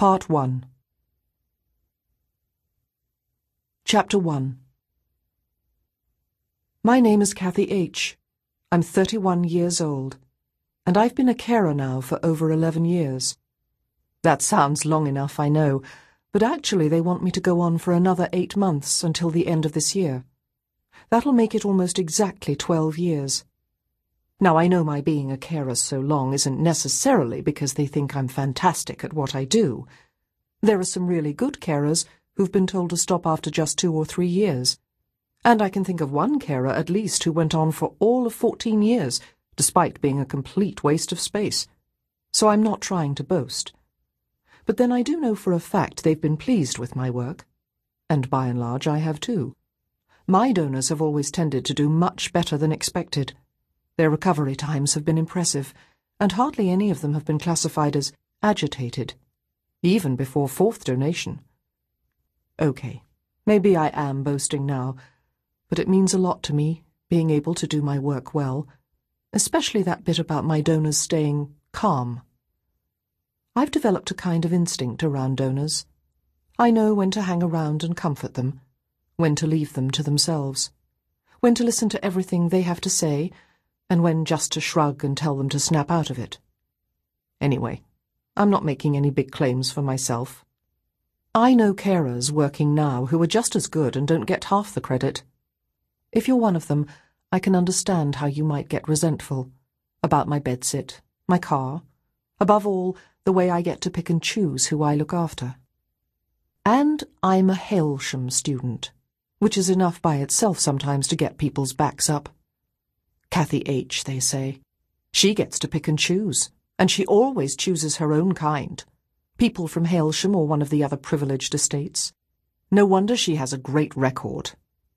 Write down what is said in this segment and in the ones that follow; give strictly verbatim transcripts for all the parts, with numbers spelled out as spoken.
Part one. Chapter one. My name is Kathy H. I'm thirty-one years old, and I've been a carer now for over eleven years. That sounds long enough, I know, but actually they want me to go on for another eight months until the end of this year. That'll make it almost exactly twelve years. Now, I know my being a carer so long isn't necessarily because they think I'm fantastic at what I do. There are some really good carers who've been told to stop after just two or three years. And I can think of one carer at least who went on for all of fourteen years, despite being a complete waste of space. So I'm not trying to boast. But then I do know for a fact they've been pleased with my work. And by and large I have too. My donors have always tended to do much better than expected. Their recovery times have been impressive, and hardly any of them have been classified as agitated, even before fourth donation. Okay, maybe I am boasting now, but it means a lot to me, being able to do my work well, especially that bit about my donors staying calm. I've developed a kind of instinct around donors. I know when to hang around and comfort them, when to leave them to themselves, when to listen to everything they have to say, and when just to shrug and tell them to snap out of it. Anyway, I'm not making any big claims for myself. I know carers working now who are just as good and don't get half the credit. If you're one of them, I can understand how you might get resentful about my bedsit, my car, above all, the way I get to pick and choose who I look after. And I'm a Hailsham student, which is enough by itself sometimes to get people's backs up. Kathy H., they say. She gets to pick and choose, and she always chooses her own kind. People from Hailsham or one of the other privileged estates. No wonder she has a great record.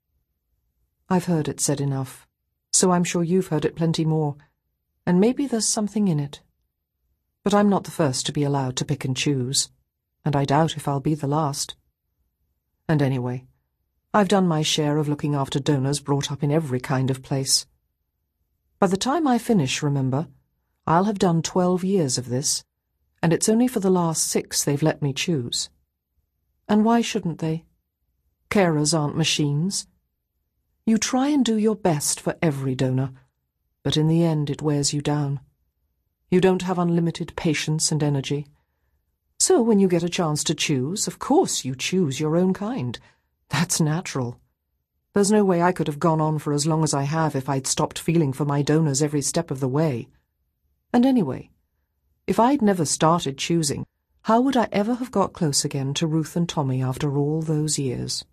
I've heard it said enough, so I'm sure you've heard it plenty more, and maybe there's something in it. But I'm not the first to be allowed to pick and choose, and I doubt if I'll be the last. And anyway, I've done my share of looking after donors brought up in every kind of place. By the time I finish, remember, I'll have done twelve years of this, and it's only for the last six they've let me choose. And why shouldn't they? Carers aren't machines. You try and do your best for every donor, but in the end it wears you down. You don't have unlimited patience and energy. So when you get a chance to choose, of course you choose your own kind. That's natural. There's no way I could have gone on for as long as I have if I'd stopped feeling for my donors every step of the way. And anyway, if I'd never started choosing, how would I ever have got close again to Ruth and Tommy after all those years?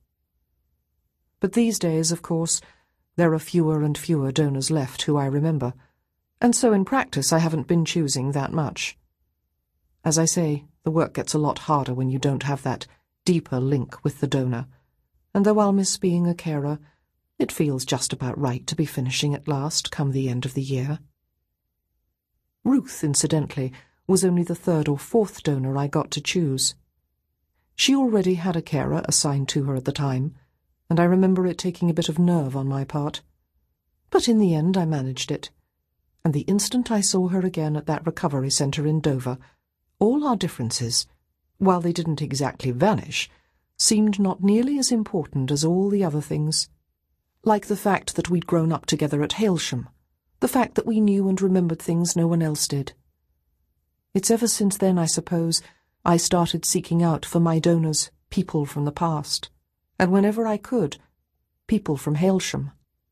But these days, of course, there are fewer and fewer donors left who I remember, and so in practice I haven't been choosing that much. As I say, the work gets a lot harder when you don't have that deeper link with the donor, and though I'll miss being a carer, it feels just about right to be finishing at last come the end of the year. Ruth, incidentally, was only the third or fourth donor I got to choose. She already had a carer assigned to her at the time, and I remember it taking a bit of nerve on my part. But in the end I managed it, and the instant I saw her again at that recovery centre in Dover, all our differences, while they didn't exactly vanish, seemed not nearly as important as all the other things. Like the fact that we'd grown up together at Hailsham, the fact that we knew and remembered things no one else did. It's ever since then, I suppose, I started seeking out for my donors people from the past, and whenever I could, people from Hailsham.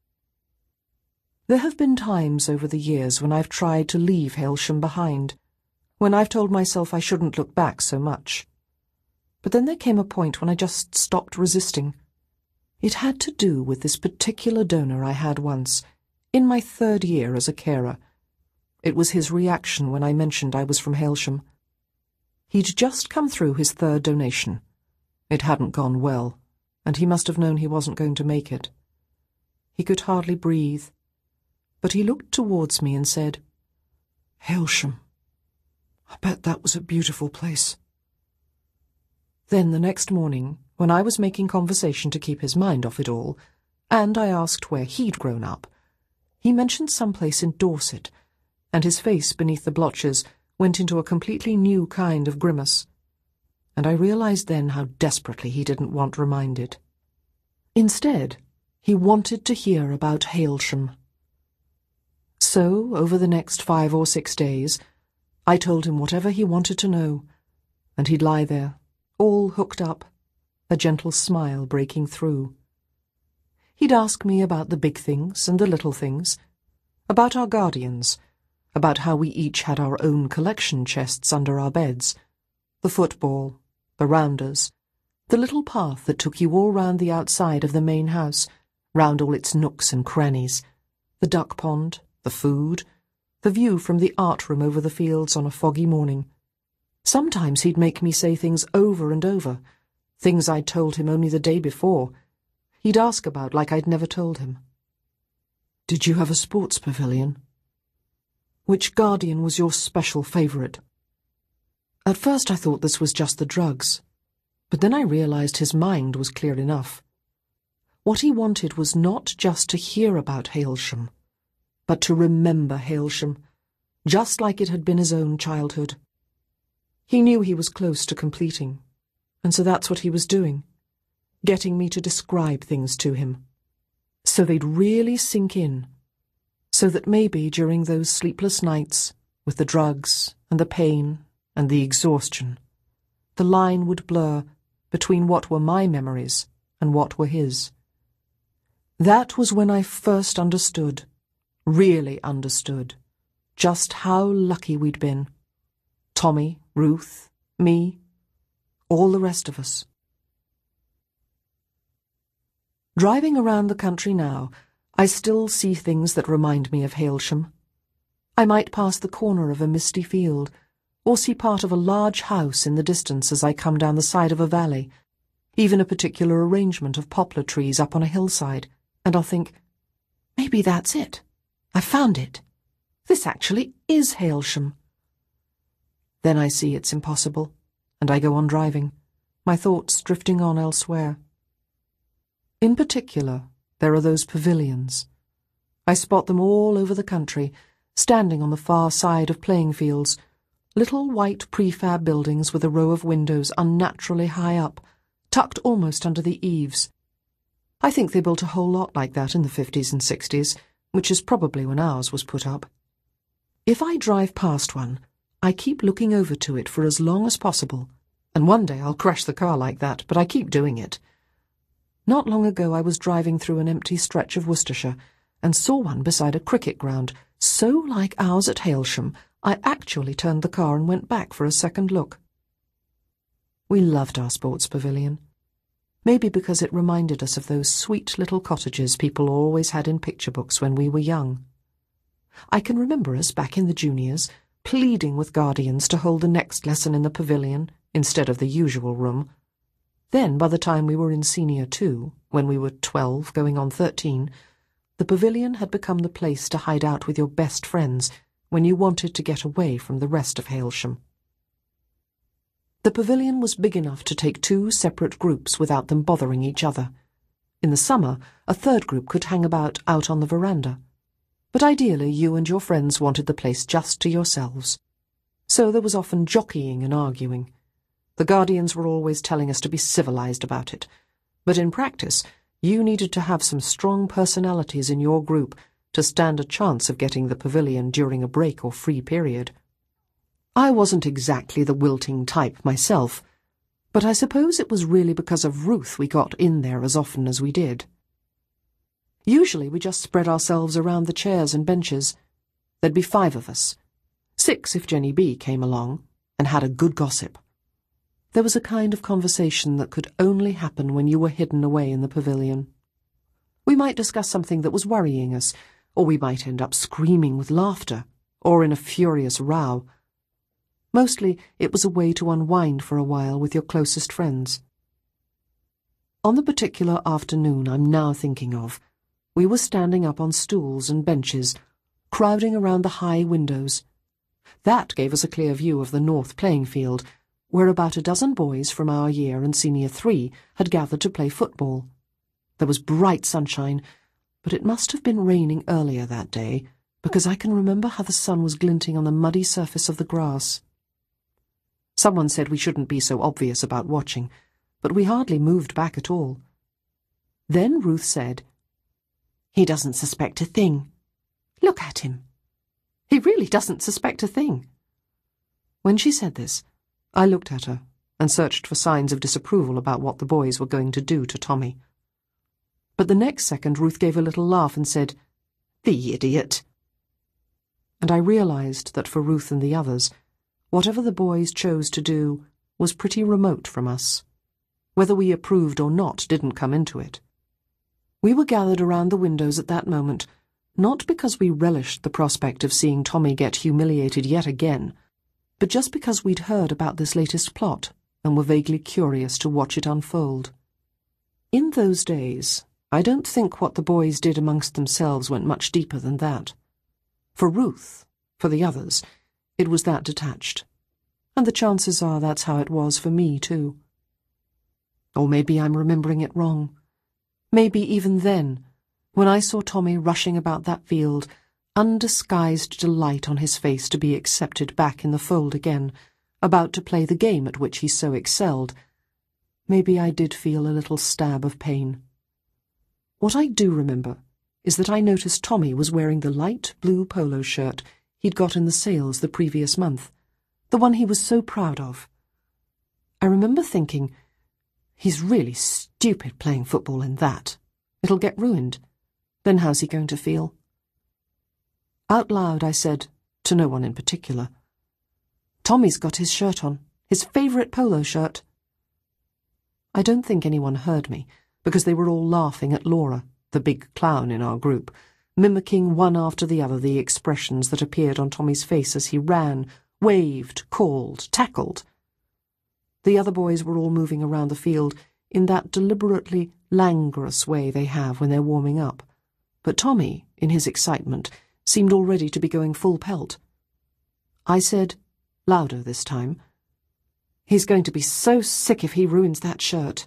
There have been times over the years when I've tried to leave Hailsham behind, when I've told myself I shouldn't look back so much. But then there came a point when I just stopped resisting. It had to do with this particular donor I had once, in my third year as a carer. It was his reaction when I mentioned I was from Hailsham. He'd just come through his third donation. It hadn't gone well, and he must have known he wasn't going to make it. He could hardly breathe, but he looked towards me and said, "Hailsham, I bet that was a beautiful place." Then the next morning, when I was making conversation to keep his mind off it all, and I asked where he'd grown up, he mentioned some place in Dorset, and his face beneath the blotches went into a completely new kind of grimace. and I realized then how desperately he didn't want reminded. Instead, he wanted to hear about Hailsham. So, over the next five or six days, I told him whatever he wanted to know, and he'd lie there, all hooked up, a gentle smile breaking through. He'd ask me about the big things and the little things, about our guardians, about how we each had our own collection chests under our beds, the football, the rounders, the little path that took you all round the outside of the main house, round all its nooks and crannies, the duck pond, the food, the view from the art room over the fields on a foggy morning. Sometimes he'd make me say things over and over, things I'd told him only the day before. He'd ask about like I'd never told him. Did you have a sports pavilion? Which guardian was your special favourite? At first I thought this was just the drugs, but then I realised his mind was clear enough. What he wanted was not just to hear about Hailsham, but to remember Hailsham, just like it had been his own childhood. He knew he was close to completing, and so that's what he was doing, getting me to describe things to him, so they'd really sink in, so that maybe during those sleepless nights, with the drugs and the pain and the exhaustion, the line would blur between what were my memories and what were his. That was when I first understood, really understood, just how lucky we'd been. Tommy, Ruth, me, all the rest of us. Driving around the country now, I still see things that remind me of Hailsham. I might pass the corner of a misty field, or see part of a large house in the distance as I come down the side of a valley, even a particular arrangement of poplar trees up on a hillside, and I'll think, maybe that's it. I found it. This actually is Hailsham. Then I see it's impossible, and I go on driving, my thoughts drifting on elsewhere. In particular, there are those pavilions. I spot them all over the country, standing on the far side of playing fields, little white prefab buildings with a row of windows unnaturally high up, tucked almost under the eaves. I think they built a whole lot like that in the fifties and sixties, which is probably when ours was put up. If I drive past one, I keep looking over to it for as long as possible, and one day I'll crash the car like that, but I keep doing it. Not long ago I was driving through an empty stretch of Worcestershire and saw one beside a cricket ground, so like ours at Hailsham, I actually turned the car and went back for a second look. We loved our sports pavilion. Maybe because it reminded us of those sweet little cottages people always had in picture books when we were young. I can remember us back in the juniors, pleading with guardians to hold the next lesson in the pavilion instead of the usual room. Then, by the time we were in senior two, when we were twelve going on thirteen, the pavilion had become the place to hide out with your best friends when you wanted to get away from the rest of Hailsham. The pavilion was big enough to take two separate groups without them bothering each other. In the summer, a third group could hang about out on the veranda. But ideally you and your friends wanted the place just to yourselves. So there was often jockeying and arguing. The guardians were always telling us to be civilized about it, but in practice you needed to have some strong personalities in your group to stand a chance of getting the pavilion during a break or free period. I wasn't exactly the wilting type myself, but I suppose it was really because of Ruth we got in there as often as we did. Usually we just spread ourselves around the chairs and benches. There'd be five of us, six if Jenny B came along, and had a good gossip. There was a kind of conversation that could only happen when you were hidden away in the pavilion. We might discuss something that was worrying us, or we might end up screaming with laughter, or in a furious row. Mostly it was a way to unwind for a while with your closest friends. On the particular afternoon I'm now thinking of, we were standing up on stools and benches, crowding around the high windows. That gave us a clear view of the north playing field, where about a dozen boys from our year and senior three had gathered to play football. There was bright sunshine, but it must have been raining earlier that day, because I can remember how the sun was glinting on the muddy surface of the grass. Someone said we shouldn't be so obvious about watching, but we hardly moved back at all. Then Ruth said, "He doesn't suspect a thing. Look at him. He really doesn't suspect a thing." When she said this, I looked at her and searched for signs of disapproval about what the boys were going to do to Tommy. But the next second Ruth gave a little laugh and said, "The idiot." And I realized that for Ruth and the others, whatever the boys chose to do was pretty remote from us. Whether we approved or not didn't come into it. We were gathered around the windows at that moment, not because we relished the prospect of seeing Tommy get humiliated yet again, but just because we'd heard about this latest plot and were vaguely curious to watch it unfold. In those days, I don't think what the boys did amongst themselves went much deeper than that. For Ruth, for the others, it was that detached, and the chances are that's how it was for me too. Or maybe I'm remembering it wrong. Maybe even then, when I saw Tommy rushing about that field, undisguised delight on his face to be accepted back in the fold again, about to play the game at which he so excelled, maybe I did feel a little stab of pain. What I do remember is that I noticed Tommy was wearing the light blue polo shirt he'd got in the sales the previous month, the one he was so proud of. I remember thinking, he's really stupid playing football in that. It'll get ruined. Then how's he going to feel? Out loud I said, to no one in particular, "Tommy's got his shirt on, his favourite polo shirt." I don't think anyone heard me, because they were all laughing at Laura, the big clown in our group, mimicking one after the other the expressions that appeared on Tommy's face as he ran, waved, called, tackled. The other boys were all moving around the field in that deliberately languorous way they have when they're warming up, but Tommy, in his excitement, seemed already to be going full pelt. I said, louder this time, "He's going to be so sick if he ruins that shirt."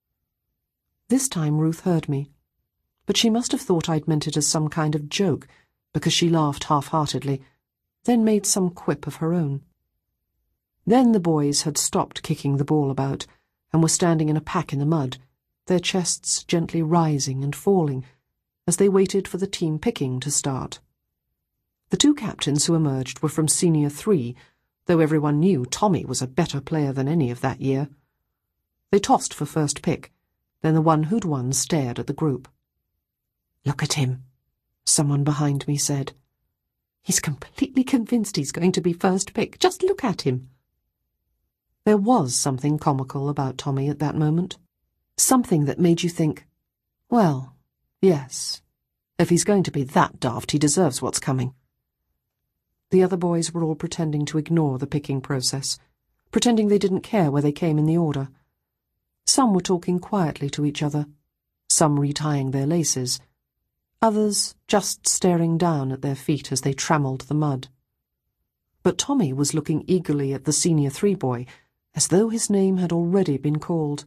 This time Ruth heard me, but she must have thought I'd meant it as some kind of joke, because she laughed half-heartedly, then made some quip of her own. Then the boys had stopped kicking the ball about, and were standing in a pack in the mud, their chests gently rising and falling, as they waited for the team picking to start. The two captains who emerged were from Senior Three, though everyone knew Tommy was a better player than any of that year. They tossed for first pick, then the one who'd won stared at the group. "Look at him," someone behind me said. "He's completely convinced he's going to be first pick. Just look at him." There was something comical about Tommy at that moment. Something that made you think, well, yes, if he's going to be that daft, he deserves what's coming. The other boys were all pretending to ignore the picking process, pretending they didn't care where they came in the order. Some were talking quietly to each other, some retying their laces, others just staring down at their feet as they trammelled the mud. But Tommy was looking eagerly at the Senior Three boy, as though his name had already been called.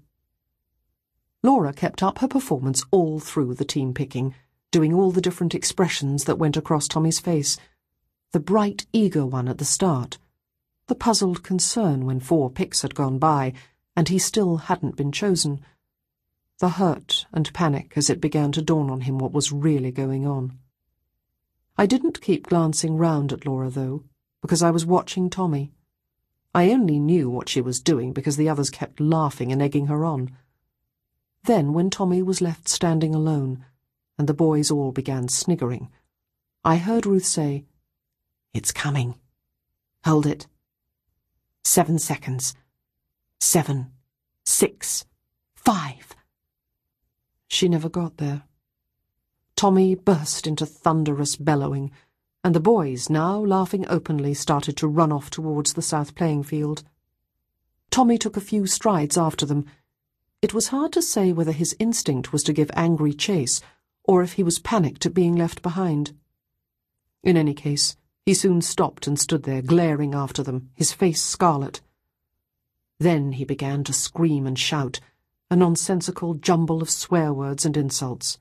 Laura kept up her performance all through the team picking, doing all the different expressions that went across Tommy's face, the bright, eager one at the start, the puzzled concern when four picks had gone by and he still hadn't been chosen, the hurt and panic as it began to dawn on him what was really going on. I didn't keep glancing round at Laura, though, because I was watching Tommy. I only knew what she was doing because the others kept laughing and egging her on. Then, when Tommy was left standing alone, and the boys all began sniggering, I heard Ruth say, "It's coming. Hold it. Seven seconds. Seven. Six. Five." She never got there. Tommy burst into thunderous bellowing, and the boys, now laughing openly, started to run off towards the south playing field. Tommy took a few strides after them. It was hard to say whether his instinct was to give angry chase, or if he was panicked at being left behind. In any case, he soon stopped and stood there, glaring after them, his face scarlet. Then he began to scream and shout, a nonsensical jumble of swear words and insults.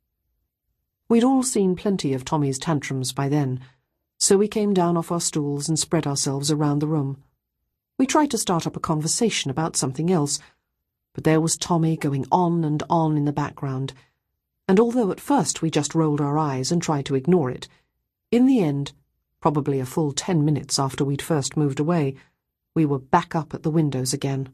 We'd all seen plenty of Tommy's tantrums by then, so we came down off our stools and spread ourselves around the room. We tried to start up a conversation about something else, but there was Tommy going on and on in the background, and although at first we just rolled our eyes and tried to ignore it, in the end, probably a full ten minutes after we'd first moved away, we were back up at the windows again.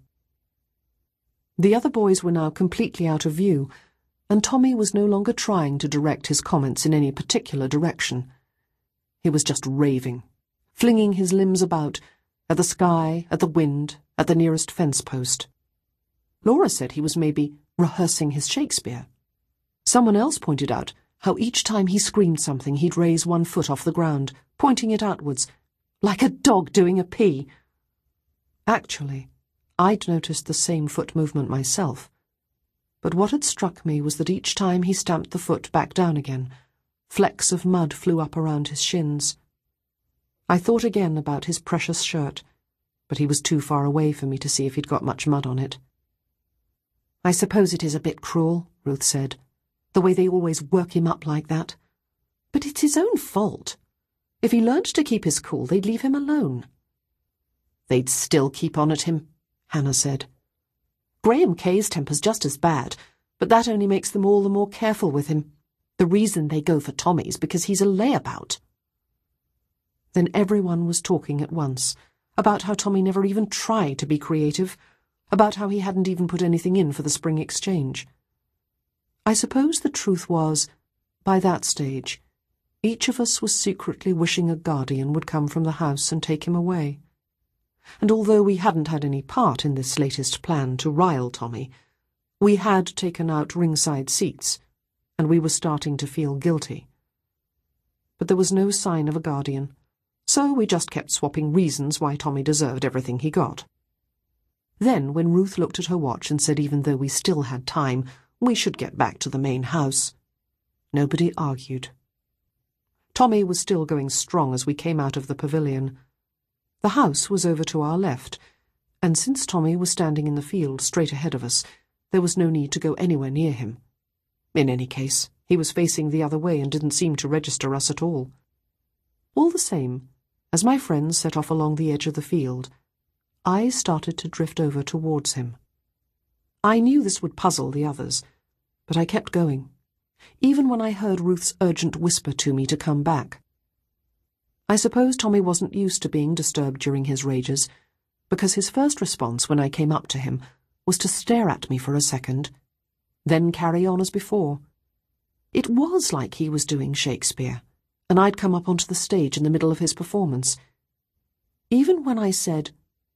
The other boys were now completely out of view, and Tommy was no longer trying to direct his comments in any particular direction. He was just raving, flinging his limbs about, at the sky, at the wind, at the nearest fence post. Laura said he was maybe rehearsing his Shakespeare. Someone else pointed out how each time he screamed something he'd raise one foot off the ground, pointing it outwards, like a dog doing a pee. Actually, I'd noticed the same foot movement myself, but what had struck me was that each time he stamped the foot back down again, flecks of mud flew up around his shins. I thought again about his precious shirt, but he was too far away for me to see if he'd got much mud on it. "I suppose it is a bit cruel," Ruth said, "the way they always work him up like that. But it's his own fault. If he learned to keep his cool, they'd leave him alone." "They'd still keep on at him," Hannah said. "Graham Kay's temper's just as bad, but that only makes them all the more careful with him. The reason they go for Tommy's because he's a layabout." Then everyone was talking at once, about how Tommy never even tried to be creative, about how he hadn't even put anything in for the spring exchange. I suppose the truth was, by that stage, each of us was secretly wishing a guardian would come from the house and take him away. And although we hadn't had any part in this latest plan to rile Tommy, we had taken out ringside seats, and we were starting to feel guilty. But there was no sign of a guardian, so we just kept swapping reasons why Tommy deserved everything he got. Then, when Ruth looked at her watch and said even though we still had time, we should get back to the main house, nobody argued. Tommy was still going strong as we came out of the pavilion. The house was over to our left, and since Tommy was standing in the field straight ahead of us, there was no need to go anywhere near him. In any case, he was facing the other way and didn't seem to register us at all. All the same, as my friends set off along the edge of the field, I started to drift over towards him. I knew this would puzzle the others, but I kept going, even when I heard Ruth's urgent whisper to me to come back. I suppose Tommy wasn't used to being disturbed during his rages, because his first response when I came up to him was to stare at me for a second, then carry on as before. It was like he was doing Shakespeare, and I'd come up onto the stage in the middle of his performance. Even when I said,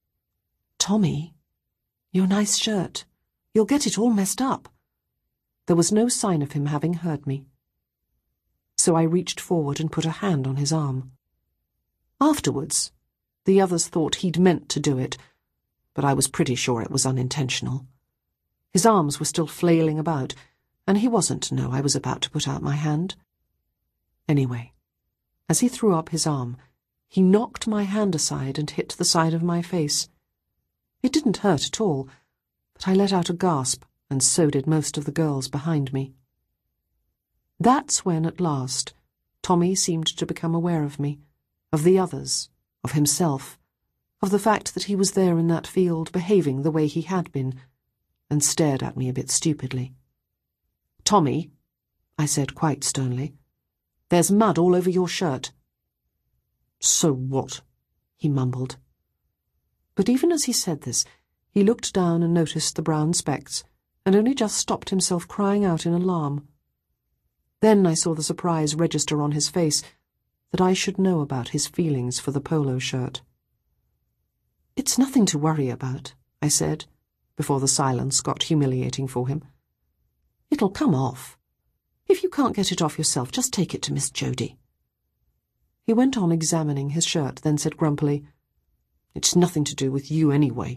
"Tommy, your nice shirt, you'll get it all messed up," there was no sign of him having heard me. So I reached forward and put a hand on his arm. Afterwards, the others thought he'd meant to do it, but I was pretty sure it was unintentional. His arms were still flailing about, and he wasn't to know I was about to put out my hand. Anyway, as he threw up his arm, he knocked my hand aside and hit the side of my face. It didn't hurt at all, but I let out a gasp, and so did most of the girls behind me. That's when, at last, Tommy seemed to become aware of me, of the others, of himself, of the fact that he was there in that field behaving the way he had been, and stared at me a bit stupidly. "Tommy," I said quite sternly, "there's mud all over your shirt." "So what?" he mumbled. But even as he said this, he looked down and noticed the brown specks, and only just stopped himself crying out in alarm. Then I saw the surprise register on his face that I should know about his feelings for the polo shirt. "It's nothing to worry about," I said, before the silence got humiliating for him. "It'll come off. If you can't get it off yourself, just take it to Miss Jody." He went on examining his shirt, then said grumpily, "It's nothing to do with you anyway."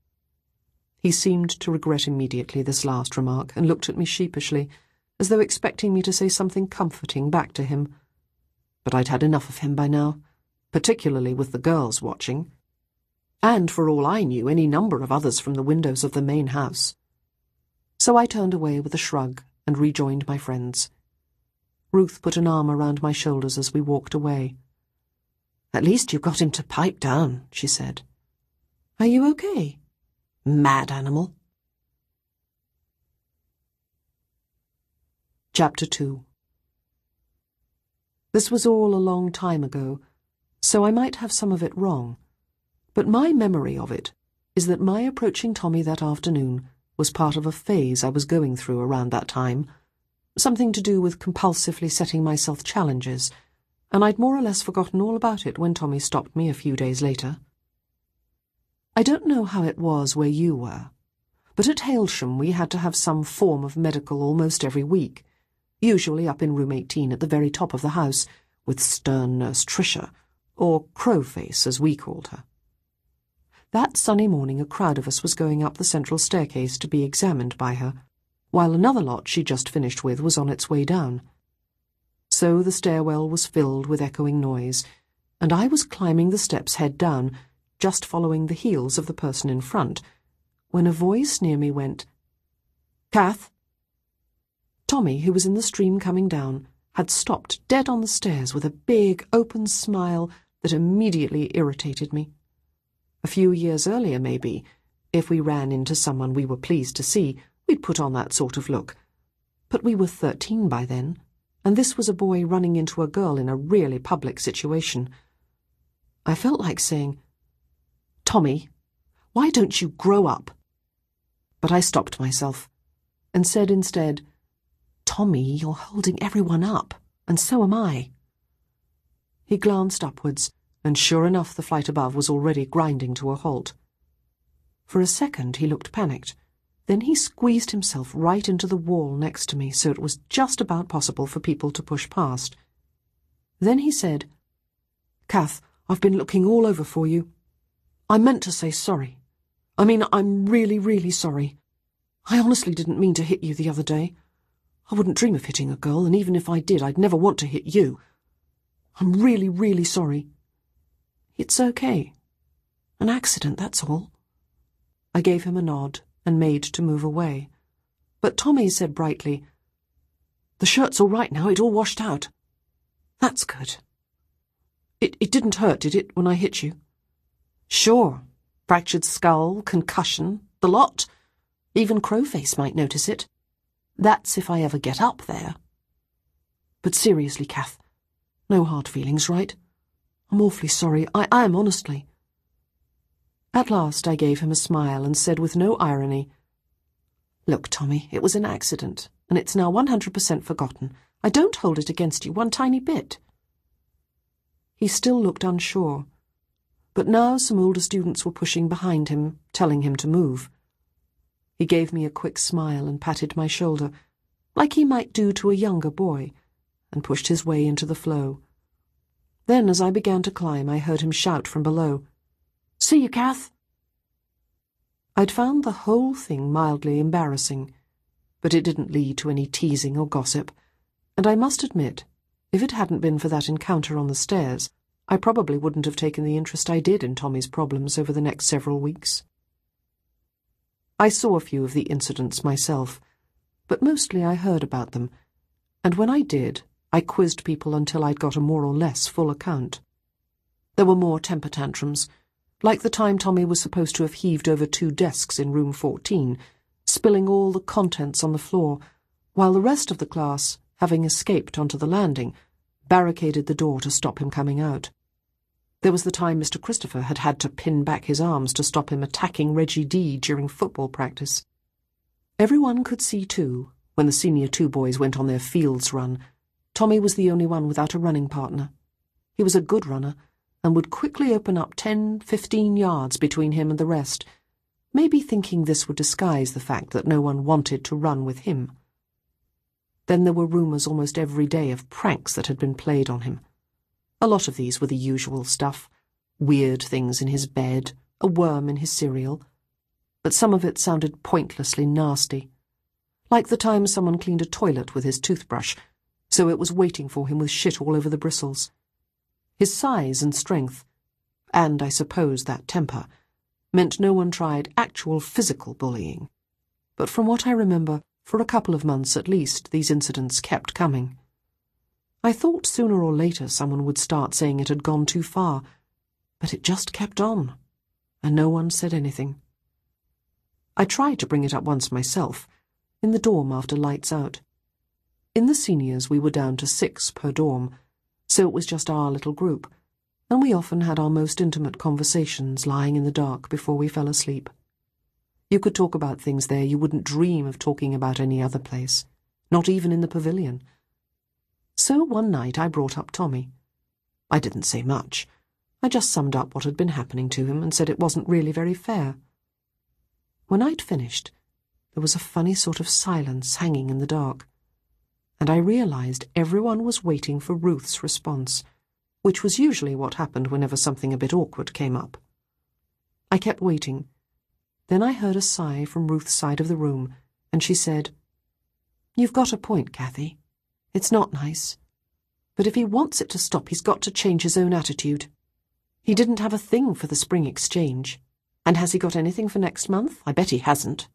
He seemed to regret immediately this last remark and looked at me sheepishly, as though expecting me to say something comforting back to him. But I'd had enough of him by now, particularly with the girls watching, and for all I knew any number of others from the windows of the main house. So I turned away with a shrug and rejoined my friends. Ruth put an arm around my shoulders as we walked away. "At least you got him to pipe down," she said. Are you okay? Mad animal. Chapter two. This was all a long time ago, so I might have some of it wrong, but my memory of it is that my approaching Tommy that afternoon was part of a phase I was going through around that time, something to do with compulsively setting myself challenges, and I'd more or less forgotten all about it when Tommy stopped me a few days later. I don't know how it was where you were, but at Hailsham we had to have some form of medical almost every week, usually up in room eighteen at the very top of the house, with stern Nurse Tricia, or Crowface as we called her. That sunny morning a crowd of us was going up the central staircase to be examined by her, while another lot she'd just finished with was on its way down. So the stairwell was filled with echoing noise, and I was climbing the steps head down, just following the heels of the person in front, when a voice near me went, "Kath?" Tommy, who was in the stream coming down, had stopped dead on the stairs with a big, open smile that immediately irritated me. A few years earlier, maybe, if we ran into someone we were pleased to see, we'd put on that sort of look. But we were thirteen by then, and this was a boy running into a girl in a really public situation. I felt like saying, "Tommy, why don't you grow up?" But I stopped myself, and said instead, "Tommy, you're holding everyone up, and so am I." He glanced upwards, and sure enough the flight above was already grinding to a halt. For a second he looked panicked. Then he squeezed himself right into the wall next to me so it was just about possible for people to push past. Then he said, "Kath, I've been looking all over for you. I meant to say sorry. I mean, I'm really, really sorry. I honestly didn't mean to hit you the other day. I wouldn't dream of hitting a girl, and even if I did, I'd never want to hit you. I'm really, really sorry." "It's okay. An accident, that's all." I gave him a nod and made to move away. But Tommy said brightly, "The shirt's all right now, it all washed out." "That's good. It, it didn't hurt, did it, when I hit you?" "Sure. Fractured skull, concussion, the lot. Even Crowface might notice it. That's if I ever get up there. But seriously, Kath, no hard feelings, right? I'm awfully sorry. I am, honestly." At last I gave him a smile and said with no irony, "Look, Tommy, it was an accident, and it's now one hundred percent forgotten. I don't hold it against you one tiny bit." He still looked unsure, but now some older students were pushing behind him, telling him to move. He gave me a quick smile and patted my shoulder, like he might do to a younger boy, and pushed his way into the flow. Then, as I began to climb, I heard him shout from below, "See you, Kath!" I'd found the whole thing mildly embarrassing, but it didn't lead to any teasing or gossip, and I must admit, if it hadn't been for that encounter on the stairs, I probably wouldn't have taken the interest I did in Tommy's problems over the next several weeks. I saw a few of the incidents myself, but mostly I heard about them, and when I did, I quizzed people until I'd got a more or less full account. There were more temper tantrums, like the time Tommy was supposed to have heaved over two desks in room fourteen, spilling all the contents on the floor, while the rest of the class, having escaped onto the landing, barricaded the door to stop him coming out. There was the time Mister Christopher had had to pin back his arms to stop him attacking Reggie D during football practice. Everyone could see, too, when the senior two boys went on their fields run, Tommy was the only one without a running partner. He was a good runner, and would quickly open up ten, fifteen yards between him and the rest, maybe thinking this would disguise the fact that no one wanted to run with him. Then there were rumours almost every day of pranks that had been played on him. A lot of these were the usual stuff, weird things in his bed, a worm in his cereal, but some of it sounded pointlessly nasty, like the time someone cleaned a toilet with his toothbrush, so it was waiting for him with shit all over the bristles. His size and strength, and I suppose that temper, meant no one tried actual physical bullying, but from what I remember, for a couple of months at least, these incidents kept coming. I thought sooner or later someone would start saying it had gone too far, but it just kept on, and no one said anything. I tried to bring it up once myself, in the dorm after lights out. In the seniors we were down to six per dorm, so it was just our little group, and we often had our most intimate conversations lying in the dark before we fell asleep. You could talk about things there you wouldn't dream of talking about any other place, not even in the pavilion. So one night I brought up Tommy. I didn't say much. I just summed up what had been happening to him and said it wasn't really very fair. When I'd finished, there was a funny sort of silence hanging in the dark, and I realized everyone was waiting for Ruth's response, which was usually what happened whenever something a bit awkward came up. I kept waiting. Then I heard a sigh from Ruth's side of the room, and she said, "You've got a point, Kathy. It's not nice. But if he wants it to stop, he's got to change his own attitude. He didn't have a thing for the spring exchange. And has he got anything for next month? I bet he hasn't."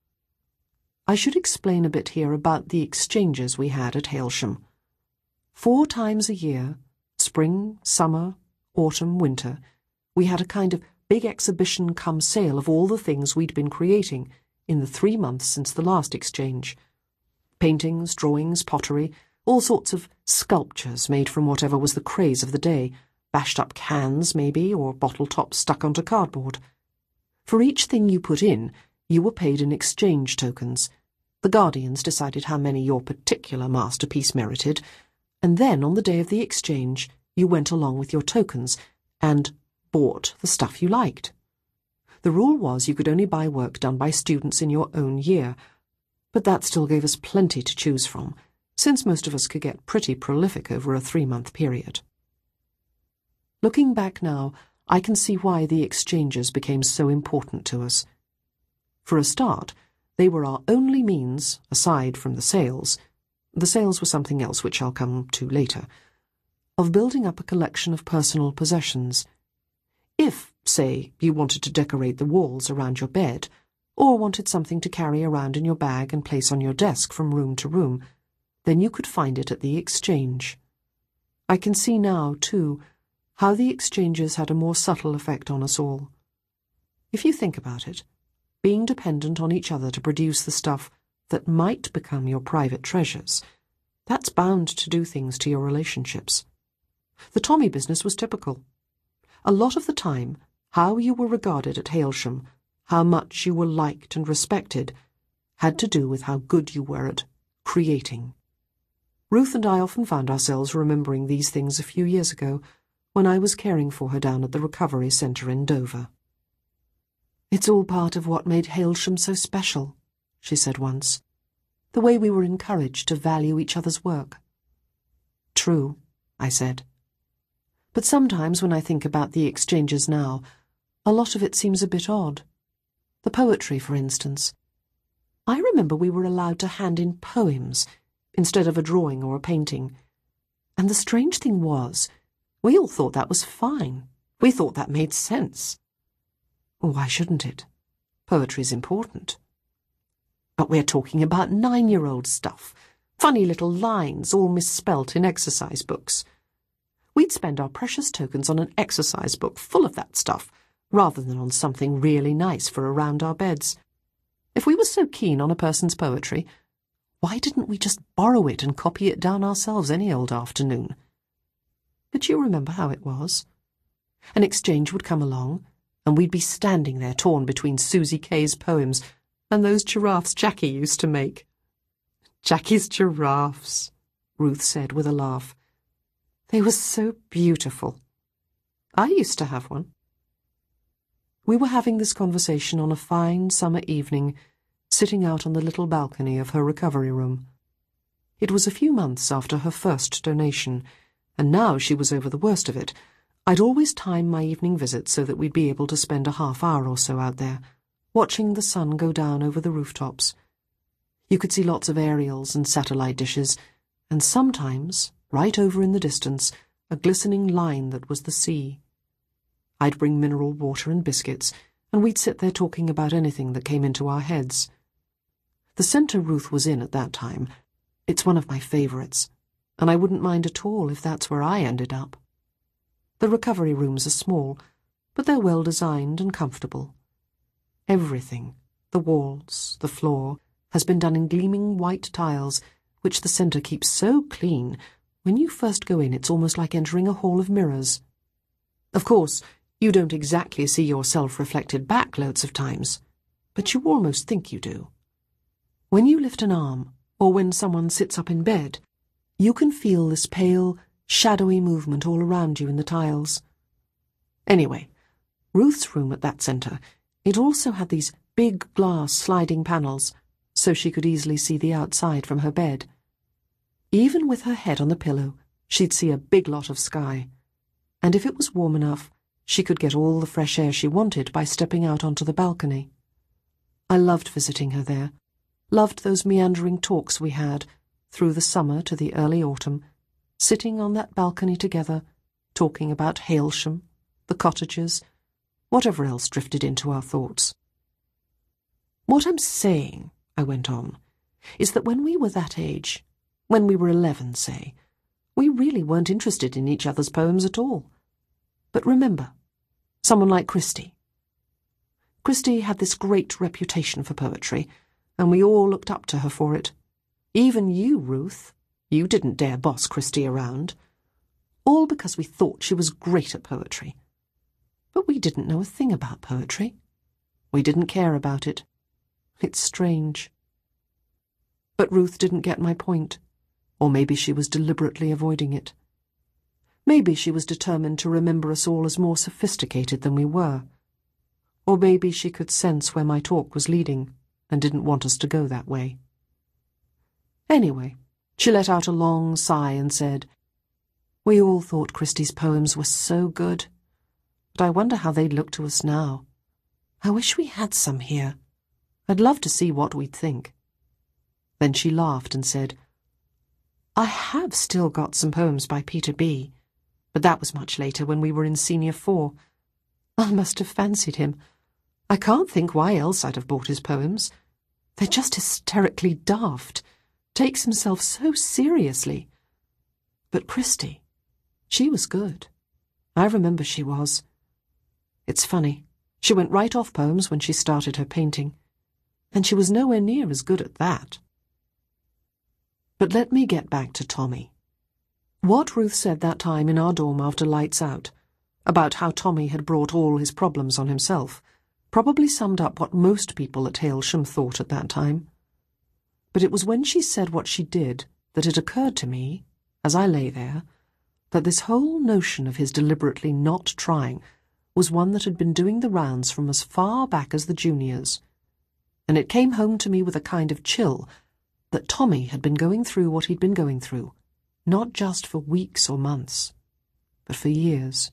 I should explain a bit here about the exchanges we had at Hailsham. Four times a year, spring, summer, autumn, winter, we had a kind of big exhibition come sale of all the things we'd been creating in the three months since the last exchange. Paintings, drawings, pottery, all sorts of sculptures made from whatever was the craze of the day, bashed up cans, maybe, or bottle tops stuck onto cardboard. For each thing you put in, you were paid in exchange tokens. The guardians decided how many your particular masterpiece merited, and then on the day of the exchange, you went along with your tokens and bought the stuff you liked. The rule was you could only buy work done by students in your own year, but that still gave us plenty to choose from, since most of us could get pretty prolific over a three-month period. Looking back now, I can see why the exchanges became so important to us. For a start, they were our only means, aside from the sales — the sales were something else which I'll come to later — of building up a collection of personal possessions. If, say, you wanted to decorate the walls around your bed, or wanted something to carry around in your bag and place on your desk from room to room, then you could find it at the exchange. I can see now, too, how the exchanges had a more subtle effect on us all. If you think about it, being dependent on each other to produce the stuff that might become your private treasures, that's bound to do things to your relationships. The Tommy business was typical. A lot of the time, how you were regarded at Hailsham, how much you were liked and respected, had to do with how good you were at creating. Ruth and I often found ourselves remembering these things a few years ago, when I was caring for her down at the recovery centre in Dover. "It's all part of what made Hailsham so special," she said once. "The way we were encouraged to value each other's work." "True," I said. "But sometimes when I think about the exchanges now, a lot of it seems a bit odd. The poetry, for instance. I remember we were allowed to hand in poems instead of a drawing or a painting. And the strange thing was, we all thought that was fine. We thought that made sense. Why shouldn't it? Poetry's important. But we're talking about nine-year-old stuff, funny little lines all misspelt in exercise books. We'd spend our precious tokens on an exercise book full of that stuff, rather than on something really nice for around our beds. If we were so keen on a person's poetry, why didn't we just borrow it and copy it down ourselves any old afternoon? But you remember how it was. An exchange would come along, and we'd be standing there torn between Susie Kay's poems and those giraffes Jackie used to make. "Jackie's giraffes," Ruth said with a laugh. "They were so beautiful. I used to have one." We were having this conversation on a fine summer evening, sitting out on the little balcony of her recovery room. It was a few months after her first donation, and now she was over the worst of it. I'd always time my evening visits so that we'd be able to spend a half hour or so out there, watching the sun go down over the rooftops. You could see lots of aerials and satellite dishes, and sometimes, right over in the distance, a glistening line that was the sea. I'd bring mineral water and biscuits, and we'd sit there talking about anything that came into our heads. The centre Ruth was in at that time, it's one of my favourites, and I wouldn't mind at all if that's where I ended up. The recovery rooms are small, but they're well designed and comfortable. Everything, the walls, the floor, has been done in gleaming white tiles, which the centre keeps so clean, when you first go in it's almost like entering a hall of mirrors. Of course, you don't exactly see yourself reflected back loads of times, but you almost think you do. When you lift an arm, or when someone sits up in bed, you can feel this pale, shadowy movement all around you in the tiles. Anyway, Ruth's room at that centre, it also had these big glass sliding panels, so she could easily see the outside from her bed. Even with her head on the pillow, she'd see a big lot of sky, and if it was warm enough, she could get all the fresh air she wanted by stepping out onto the balcony. I loved visiting her there, loved those meandering talks we had, through the summer to the early autumn, sitting on that balcony together, talking about Hailsham, the cottages, whatever else drifted into our thoughts. What I'm saying, I went on, is that when we were that age, when we were eleven, say, we really weren't interested in each other's poems at all. But remember, someone like Christie. Christie had this great reputation for poetry, and we all looked up to her for it. Even you, Ruth. You didn't dare boss Christie around. All because we thought she was great at poetry. But we didn't know a thing about poetry. We didn't care about it. It's strange. But Ruth didn't get my point, or maybe she was deliberately avoiding it. Maybe she was determined to remember us all as more sophisticated than we were. Or maybe she could sense where my talk was leading and didn't want us to go that way. Anyway, she let out a long sigh and said, "We all thought Christie's poems were so good, but I wonder how they'd look to us now. I wish we had some here. I'd love to see what we'd think." Then she laughed and said, "I have still got some poems by Peter B., but that was much later when we were in Senior Four. I must have fancied him. I can't think why else I'd have bought his poems. They're just hysterically daft. Takes himself so seriously. But Christie, she was good. I remember she was. It's funny, she went right off poems when she started her painting, and she was nowhere near as good at that." But let me get back to Tommy. What Ruth said that time in our dorm after lights out, about how Tommy had brought all his problems on himself, probably summed up what most people at Hailsham thought at that time. But it was when she said what she did that it occurred to me, as I lay there, that this whole notion of his deliberately not trying was one that had been doing the rounds from as far back as the juniors, and it came home to me with a kind of chill that Tommy had been going through what he'd been going through, not just for weeks or months, but for years.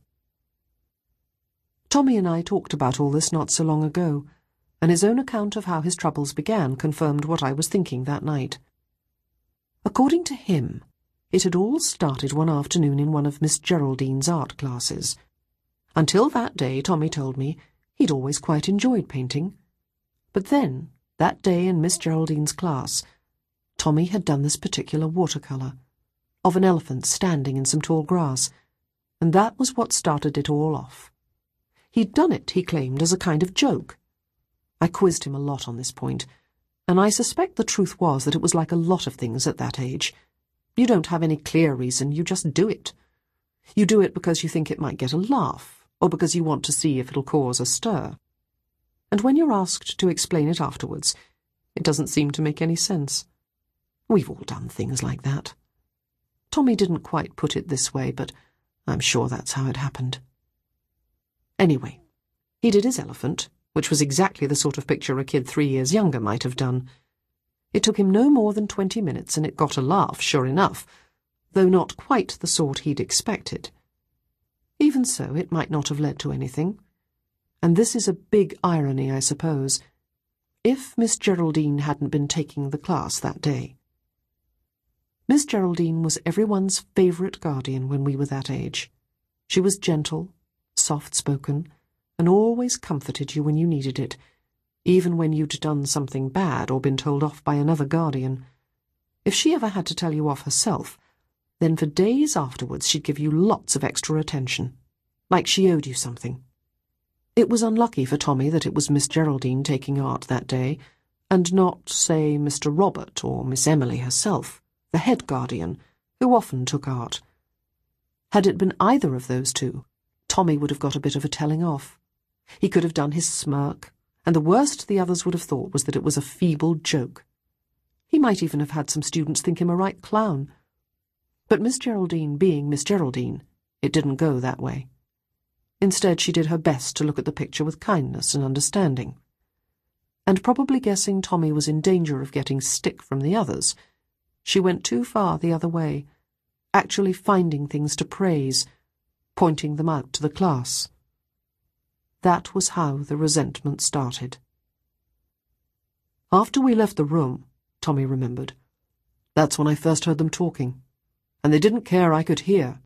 Tommy and I talked about all this not so long ago, and his own account of how his troubles began confirmed what I was thinking that night. According to him, it had all started one afternoon in one of Miss Geraldine's art classes. Until that day, Tommy told me, he'd always quite enjoyed painting. But then, that day in Miss Geraldine's class, Tommy had done this particular watercolour, of an elephant standing in some tall grass, and that was what started it all off. He'd done it, he claimed, as a kind of joke. I quizzed him a lot on this point, and I suspect the truth was that it was like a lot of things at that age. You don't have any clear reason, you just do it. You do it because you think it might get a laugh, or because you want to see if it'll cause a stir. And when you're asked to explain it afterwards, it doesn't seem to make any sense. We've all done things like that. Tommy didn't quite put it this way, but I'm sure that's how it happened. Anyway, he did his elephant, which was exactly the sort of picture a kid three years younger might have done. It took him no more than twenty minutes, and it got a laugh, sure enough, though not quite the sort he'd expected. Even so, it might not have led to anything. And this is a big irony, I suppose, if Miss Geraldine hadn't been taking the class that day. Miss Geraldine was everyone's favourite guardian when we were that age. She was gentle, soft-spoken, and always comforted you when you needed it, even when you'd done something bad or been told off by another guardian. If she ever had to tell you off herself, then for days afterwards she'd give you lots of extra attention, like she owed you something. It was unlucky for Tommy that it was Miss Geraldine taking art that day, and not, say, Mister Robert or Miss Emily herself, the head guardian, who often took art. Had it been either of those two, Tommy would have got a bit of a telling off. He could have done his smirk, and the worst the others would have thought was that it was a feeble joke. He might even have had some students think him a right clown. But Miss Geraldine being Miss Geraldine, it didn't go that way. Instead, she did her best to look at the picture with kindness and understanding. And probably guessing Tommy was in danger of getting stick from the others, she went too far the other way, actually finding things to praise, pointing them out to the class. That was how the resentment started. After we left the room, Tommy remembered, that's when I first heard them talking, and they didn't care I could hear.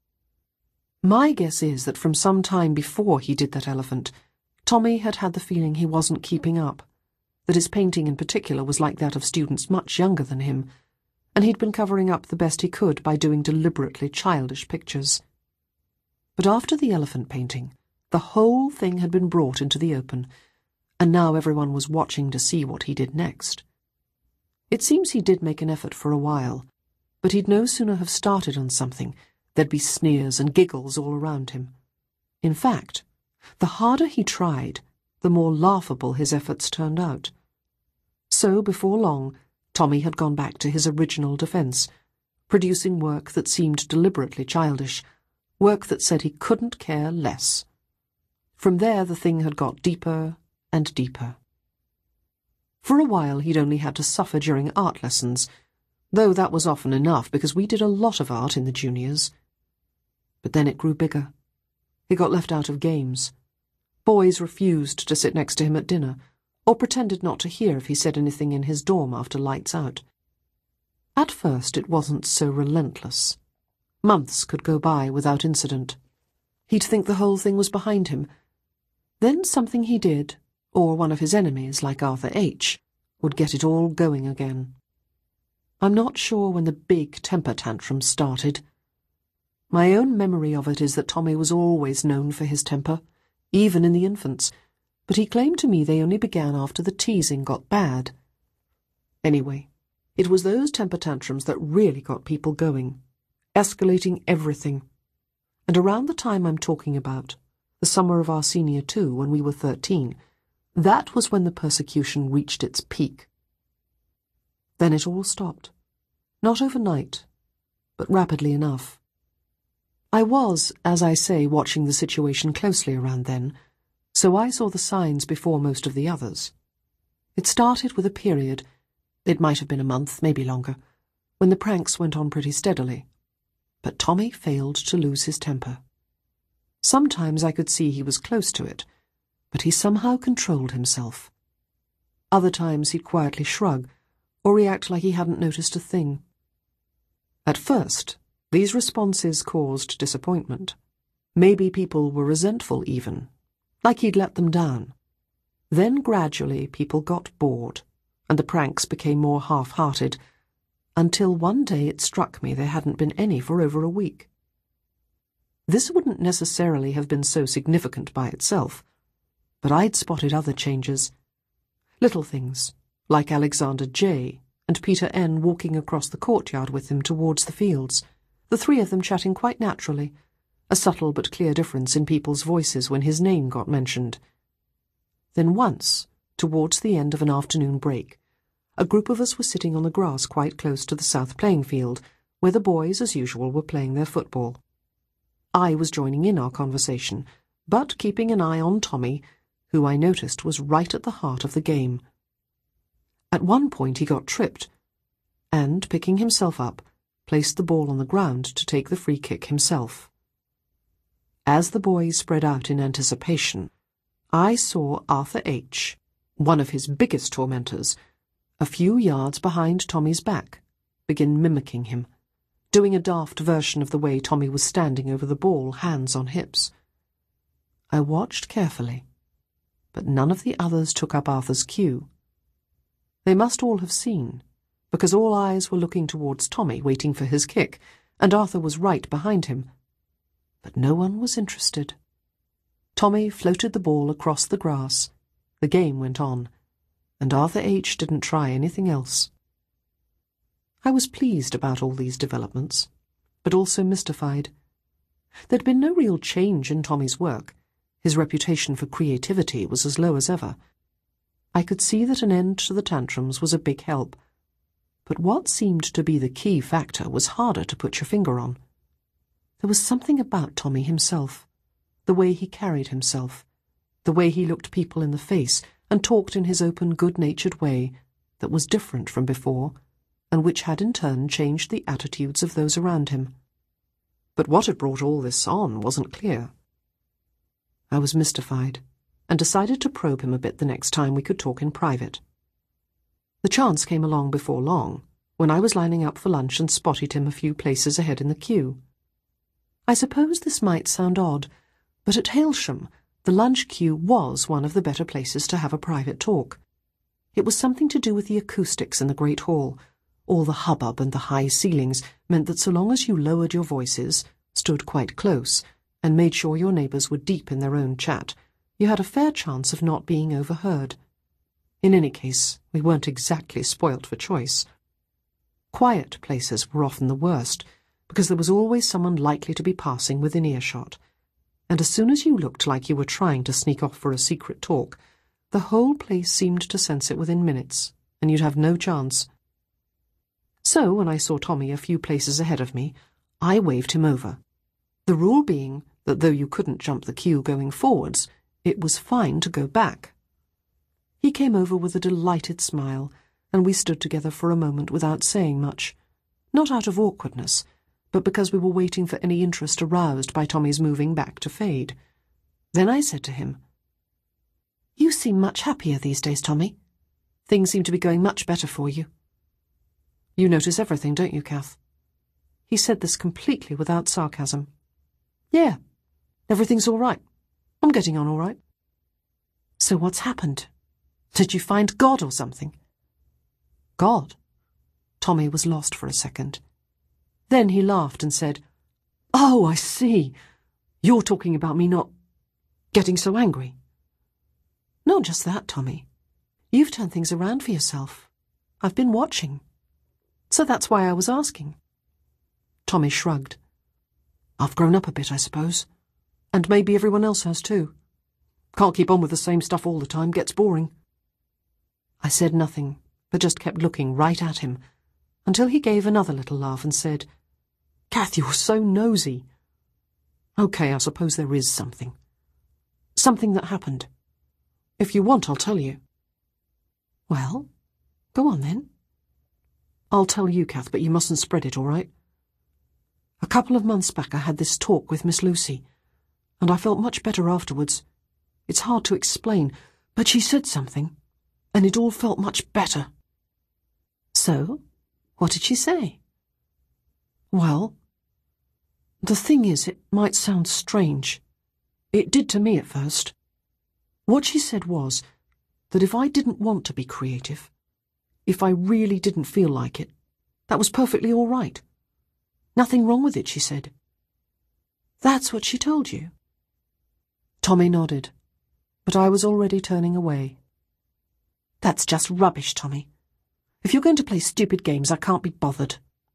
My guess is that from some time before he did that elephant, Tommy had had the feeling he wasn't keeping up, that his painting in particular was like that of students much younger than him, and he'd been covering up the best he could by doing deliberately childish pictures. But after the elephant painting, the whole thing had been brought into the open, and now everyone was watching to see what he did next. It seems he did make an effort for a while, but he'd no sooner have started on something, there'd be sneers and giggles all around him. In fact, the harder he tried, the more laughable his efforts turned out. So, before long, Tommy had gone back to his original defence, producing work that seemed deliberately childish, work that said he couldn't care less. From there the thing had got deeper and deeper. For a while he'd only had to suffer during art lessons, though that was often enough because we did a lot of art in the juniors. But then it grew bigger. He got left out of games. Boys refused to sit next to him at dinner, or pretended not to hear if he said anything in his dorm after lights out. At first it wasn't so relentless. Months could go by without incident. He'd think the whole thing was behind him. Then something he did, or one of his enemies, like Arthur H., would get it all going again. I'm not sure when the big temper tantrum started. My own memory of it is that Tommy was always known for his temper, even in the infants, but he claimed to me they only began after the teasing got bad. Anyway, it was those temper tantrums that really got people going, escalating everything. And around the time I'm talking about, the summer of our senior two, when we were thirteen, that was when the persecution reached its peak. Then it all stopped. Not overnight, but rapidly enough. I was, as I say, watching the situation closely around then, so I saw the signs before most of the others. It started with a period, it might have been a month, maybe longer, when the pranks went on pretty steadily. But Tommy failed to lose his temper. Sometimes I could see he was close to it, but he somehow controlled himself. Other times he'd quietly shrug, or react like he hadn't noticed a thing. At first, these responses caused disappointment. Maybe people were resentful even, like he'd let them down. Then gradually people got bored, and the pranks became more half-hearted, until one day it struck me there hadn't been any for over a week. This wouldn't necessarily have been so significant by itself, but I'd spotted other changes. Little things, like Alexander J. and Peter N. walking across the courtyard with him towards the fields, the three of them chatting quite naturally, a subtle but clear difference in people's voices when his name got mentioned. Then once, towards the end of an afternoon break, a group of us were sitting on the grass quite close to the south playing field, where the boys, as usual, were playing their football. I was joining in our conversation, but keeping an eye on Tommy, who I noticed was right at the heart of the game. At one point he got tripped, and, picking himself up, placed the ball on the ground to take the free kick himself. As the boys spread out in anticipation, I saw Arthur H., one of his biggest tormentors, a few yards behind Tommy's back, begin mimicking him, doing a daft version of the way Tommy was standing over the ball, hands on hips. I watched carefully, but none of the others took up Arthur's cue. They must all have seen, because all eyes were looking towards Tommy, waiting for his kick, and Arthur was right behind him. But no one was interested. Tommy floated the ball across the grass. The game went on, and Arthur H. didn't try anything else. I was pleased about all these developments, but also mystified. There'd been no real change in Tommy's work. His reputation for creativity was as low as ever. I could see that an end to the tantrums was a big help, but what seemed to be the key factor was harder to put your finger on. There was something about Tommy himself, the way he carried himself, the way he looked people in the face and talked in his open, good-natured way, that was different from before, and which had in turn changed the attitudes of those around him. But what had brought all this on wasn't clear. I was mystified, and decided to probe him a bit the next time we could talk in private. The chance came along before long, when I was lining up for lunch and spotted him a few places ahead in the queue. I suppose this might sound odd, but at Hailsham, the lunch queue was one of the better places to have a private talk. It was something to do with the acoustics in the great hall. All the hubbub and the high ceilings meant that so long as you lowered your voices, stood quite close, and made sure your neighbours were deep in their own chat, you had a fair chance of not being overheard. In any case, we weren't exactly spoilt for choice. Quiet places were often the worst, because there was always someone likely to be passing within earshot, and as soon as you looked like you were trying to sneak off for a secret talk, the whole place seemed to sense it within minutes, and you'd have no chance. So, when I saw Tommy a few places ahead of me, I waved him over, the rule being that though you couldn't jump the queue going forwards, it was fine to go back. He came over with a delighted smile, and we stood together for a moment without saying much, not out of awkwardness, but because we were waiting for any interest aroused by Tommy's moving back to fade. Then I said to him, "You seem much happier these days, Tommy. Things seem to be going much better for you." "You notice everything, don't you, Kath?" He said this completely without sarcasm. "Yeah, everything's all right. I'm getting on all right." "So what's happened? Did you find God or something?" "God?" Tommy was lost for a second. Then he laughed and said, "Oh, I see. You're talking about me not getting so angry." "Not just that, Tommy. You've turned things around for yourself. I've been watching. So that's why I was asking." Tommy shrugged. "I've grown up a bit, I suppose. And maybe everyone else has too. Can't keep on with the same stuff all the time, gets boring." I said nothing, but just kept looking right at him, until he gave another little laugh and said, "Kath, you're so nosy. OK, I suppose there is something. Something that happened. If you want, I'll tell you." "Well, go on then." "I'll tell you, Kath, but you mustn't spread it, all right? A couple of months back I had this talk with Miss Lucy, and I felt much better afterwards. It's hard to explain, but she said something, and it all felt much better." "So? What did she say?" "Well, the thing is, it might sound strange. It did to me at first. What she said was that if I didn't want to be creative, if I really didn't feel like it, that was perfectly all right. Nothing wrong with it, she said." "That's what she told you?" Tommy nodded, but I was already turning away. "That's just rubbish, Tommy. If you're going to play stupid games, I can't be bothered."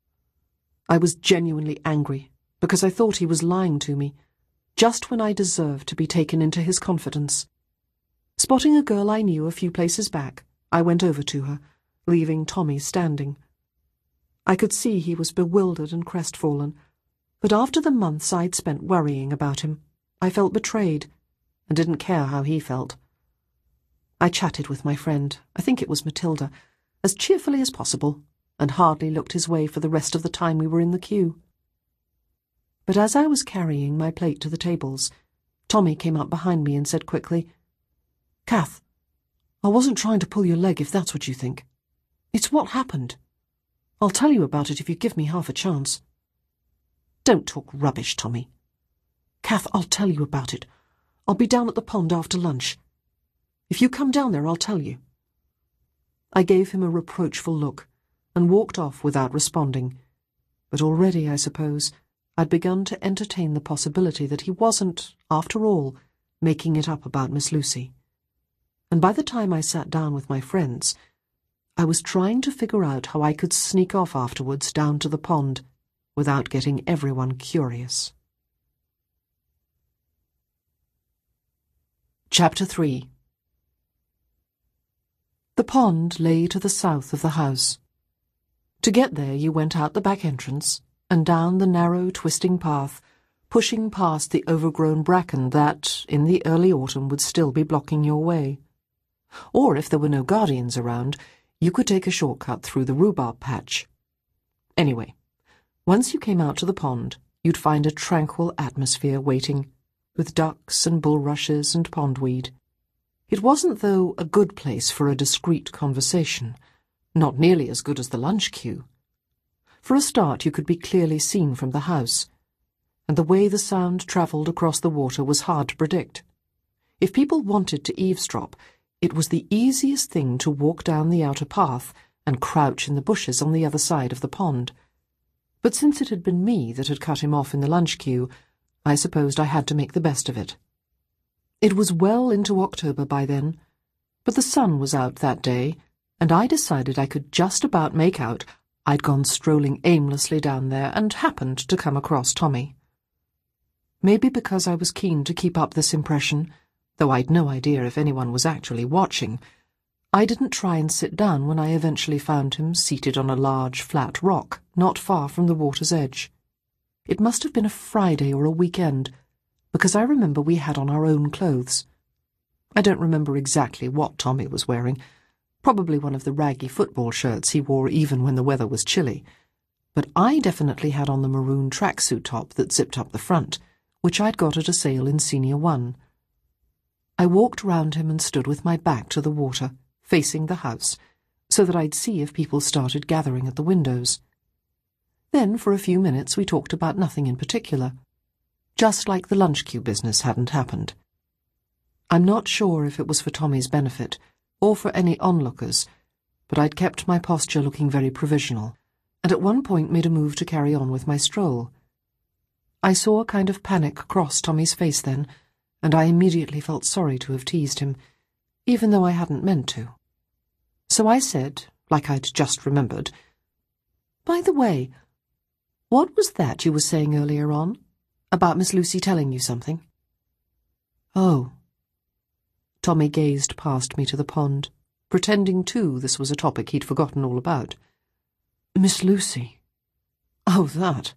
I was genuinely angry, because I thought he was lying to me, just when I deserved to be taken into his confidence. Spotting a girl I knew a few places back, I went over to her, leaving Tommy standing. I could see he was bewildered and crestfallen, but after the months I'd spent worrying about him, I felt betrayed, and didn't care how he felt. I chatted with my friend, I think it was Matilda, as cheerfully as possible, and hardly looked his way for the rest of the time we were in the queue. But as I was carrying my plate to the tables, Tommy came up behind me and said quickly, "Kath, I wasn't trying to pull your leg if that's what you think. It's what happened. I'll tell you about it if you give me half a chance." "Don't talk rubbish, Tommy." "Kath, I'll tell you about it. I'll be down at the pond after lunch. If you come down there, I'll tell you." I gave him a reproachful look, and walked off without responding, but already, I suppose, I'd begun to entertain the possibility that he wasn't, after all, making it up about Miss Lucy. And by the time I sat down with my friends, I was trying to figure out how I could sneak off afterwards down to the pond without getting everyone curious. Chapter three. The pond lay to the south of the house. To get there you went out the back entrance and down the narrow, twisting path, pushing past the overgrown bracken that, in the early autumn, would still be blocking your way. Or, if there were no guardians around, you could take a shortcut through the rhubarb patch. Anyway, once you came out to the pond, you'd find a tranquil atmosphere waiting, with ducks and bulrushes and pondweed. It wasn't, though, a good place for a discreet conversation, not nearly as good as the lunch queue. For a start, you could be clearly seen from the house, and the way the sound travelled across the water was hard to predict. If people wanted to eavesdrop, it was the easiest thing to walk down the outer path and crouch in the bushes on the other side of the pond. But since it had been me that had cut him off in the lunch queue, I supposed I had to make the best of it. It was well into October by then, but the sun was out that day, and I decided I could just about make out I'd gone strolling aimlessly down there and happened to come across Tommy. Maybe because I was keen to keep up this impression, though I'd no idea if anyone was actually watching, I didn't try and sit down when I eventually found him seated on a large flat rock not far from the water's edge. It must have been a Friday or a weekend, because I remember we had on our own clothes. I don't remember exactly what Tommy was wearing, probably one of the raggy football shirts he wore even when the weather was chilly, but I definitely had on the maroon tracksuit top that zipped up the front, which I'd got at a sale in Senior One. I walked round him and stood with my back to the water, facing the house, so that I'd see if people started gathering at the windows. Then, for a few minutes, we talked about nothing in particular, just like the lunch queue business hadn't happened. I'm not sure if it was for Tommy's benefit, or for any onlookers, but I'd kept my posture looking very provisional, and at one point made a move to carry on with my stroll. I saw a kind of panic cross Tommy's face then, and I immediately felt sorry to have teased him, even though I hadn't meant to. So I said, like I'd just remembered, "By the way, what was that you were saying earlier on, about Miss Lucy telling you something?" "Oh." Tommy gazed past me to the pond, pretending too this was a topic he'd forgotten all about. "Miss Lucy? Oh, that."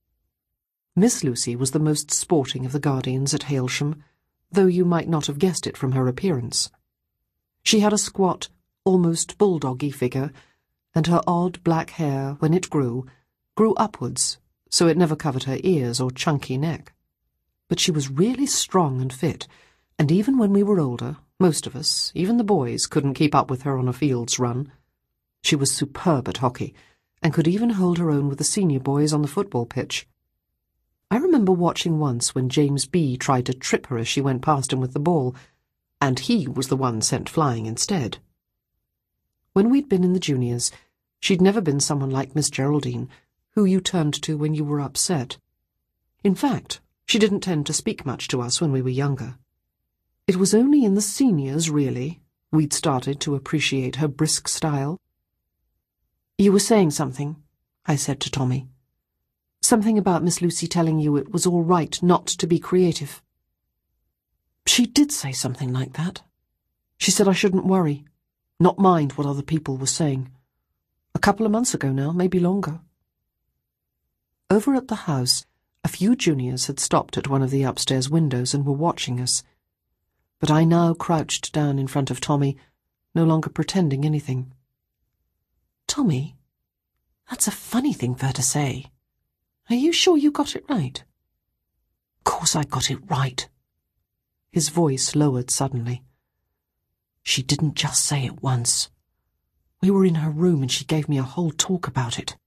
Miss Lucy was the most sporting of the guardians at Hailsham, though you might not have guessed it from her appearance. She had a squat, almost bulldoggy figure, and her odd black hair, when it grew, grew upwards, so it never covered her ears or chunky neck. But she was really strong and fit, and even when we were older, most of us, even the boys, couldn't keep up with her on a field's run. She was superb at hockey, and could even hold her own with the senior boys on the football pitch. I remember watching once when James B. tried to trip her as she went past him with the ball, and he was the one sent flying instead. When we'd been in the juniors, she'd never been someone like Miss Geraldine, who you turned to when you were upset. In fact, she didn't tend to speak much to us when we were younger. It was only in the seniors, really, we'd started to appreciate her brisk style. "You were saying something," I said to Tommy. "Something about Miss Lucy telling you it was all right not to be creative." "She did say something like that. She said I shouldn't worry, not mind what other people were saying. A couple of months ago now, maybe longer." Over at the house, a few juniors had stopped at one of the upstairs windows and were watching us, but I now crouched down in front of Tommy, no longer pretending anything. "Tommy, that's a funny thing for her to say. Are you sure you got it right?" "Of course I got it right." His voice lowered suddenly. "She didn't just say it once. We were in her room and she gave me a whole talk about it."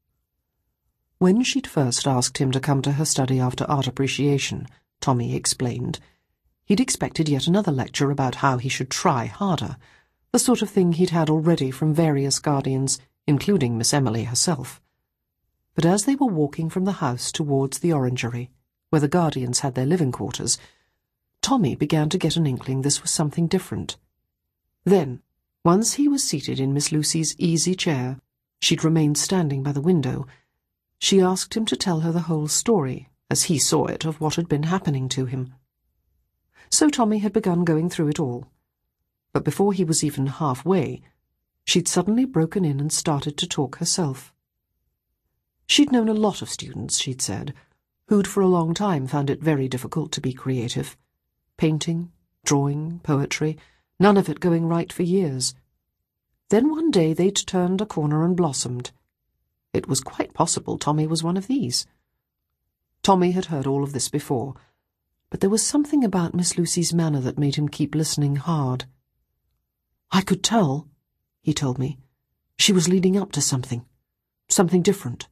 When she'd first asked him to come to her study after art appreciation, Tommy explained, he'd expected yet another lecture about how he should try harder, the sort of thing he'd had already from various guardians, including Miss Emily herself. But as they were walking from the house towards the orangery, where the guardians had their living quarters, Tommy began to get an inkling this was something different. Then, once he was seated in Miss Lucy's easy chair, she'd remained standing by the window, she asked him to tell her the whole story, as he saw it, of what had been happening to him. So Tommy had begun going through it all. But before he was even halfway, she'd suddenly broken in and started to talk herself. She'd known a lot of students, she'd said, who'd for a long time found it very difficult to be creative. Painting, drawing, poetry, none of it going right for years. Then one day they'd turned a corner and blossomed. It was quite possible Tommy was one of these. Tommy had heard all of this before, but there was something about Miss Lucy's manner that made him keep listening hard. I could tell, he told me, she was leading up to something, something different.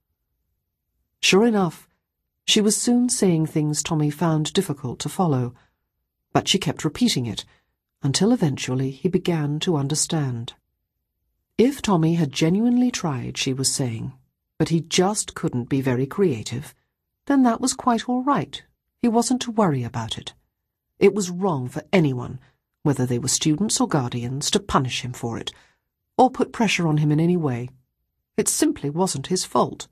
Sure enough, she was soon saying things Tommy found difficult to follow, but she kept repeating it, until eventually he began to understand. If Tommy had genuinely tried, she was saying, but he just couldn't be very creative, then that was quite all right. He wasn't to worry about it. It was wrong for anyone, whether they were students or guardians, to punish him for it, or put pressure on him in any way. It simply wasn't his fault.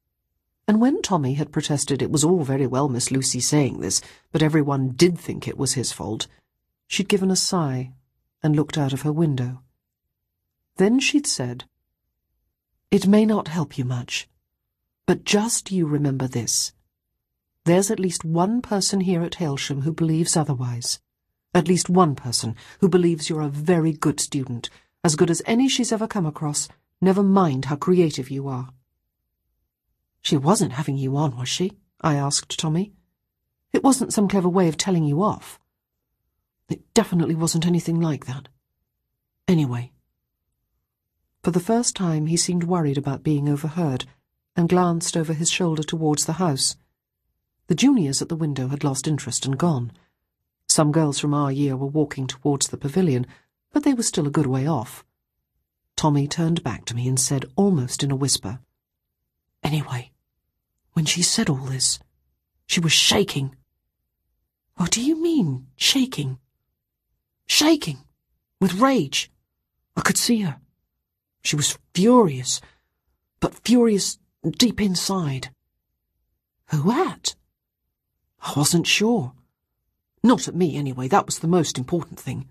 And when Tommy had protested it was all very well Miss Lucy saying this, but everyone did think it was his fault, she'd given a sigh and looked out of her window. Then she'd said, "It may not help you much, but just you remember this. There's at least one person here at Hailsham who believes otherwise. At least one person who believes you're a very good student, as good as any she's ever come across, never mind how creative you are." "She wasn't having you on, was she?" I asked Tommy. "It wasn't some clever way of telling you off." "It definitely wasn't anything like that. Anyway." For the first time he seemed worried about being overheard, and glanced over his shoulder towards the house. The juniors at the window had lost interest and gone. Some girls from our year were walking towards the pavilion, but they were still a good way off. Tommy turned back to me and said, almost in a whisper, "Anyway, when she said all this, she was shaking." "What do you mean, shaking?" "Shaking, with rage. I could see her. She was furious, but furious deep inside." "Who at?" "I wasn't sure. Not at me, anyway. That was the most important thing."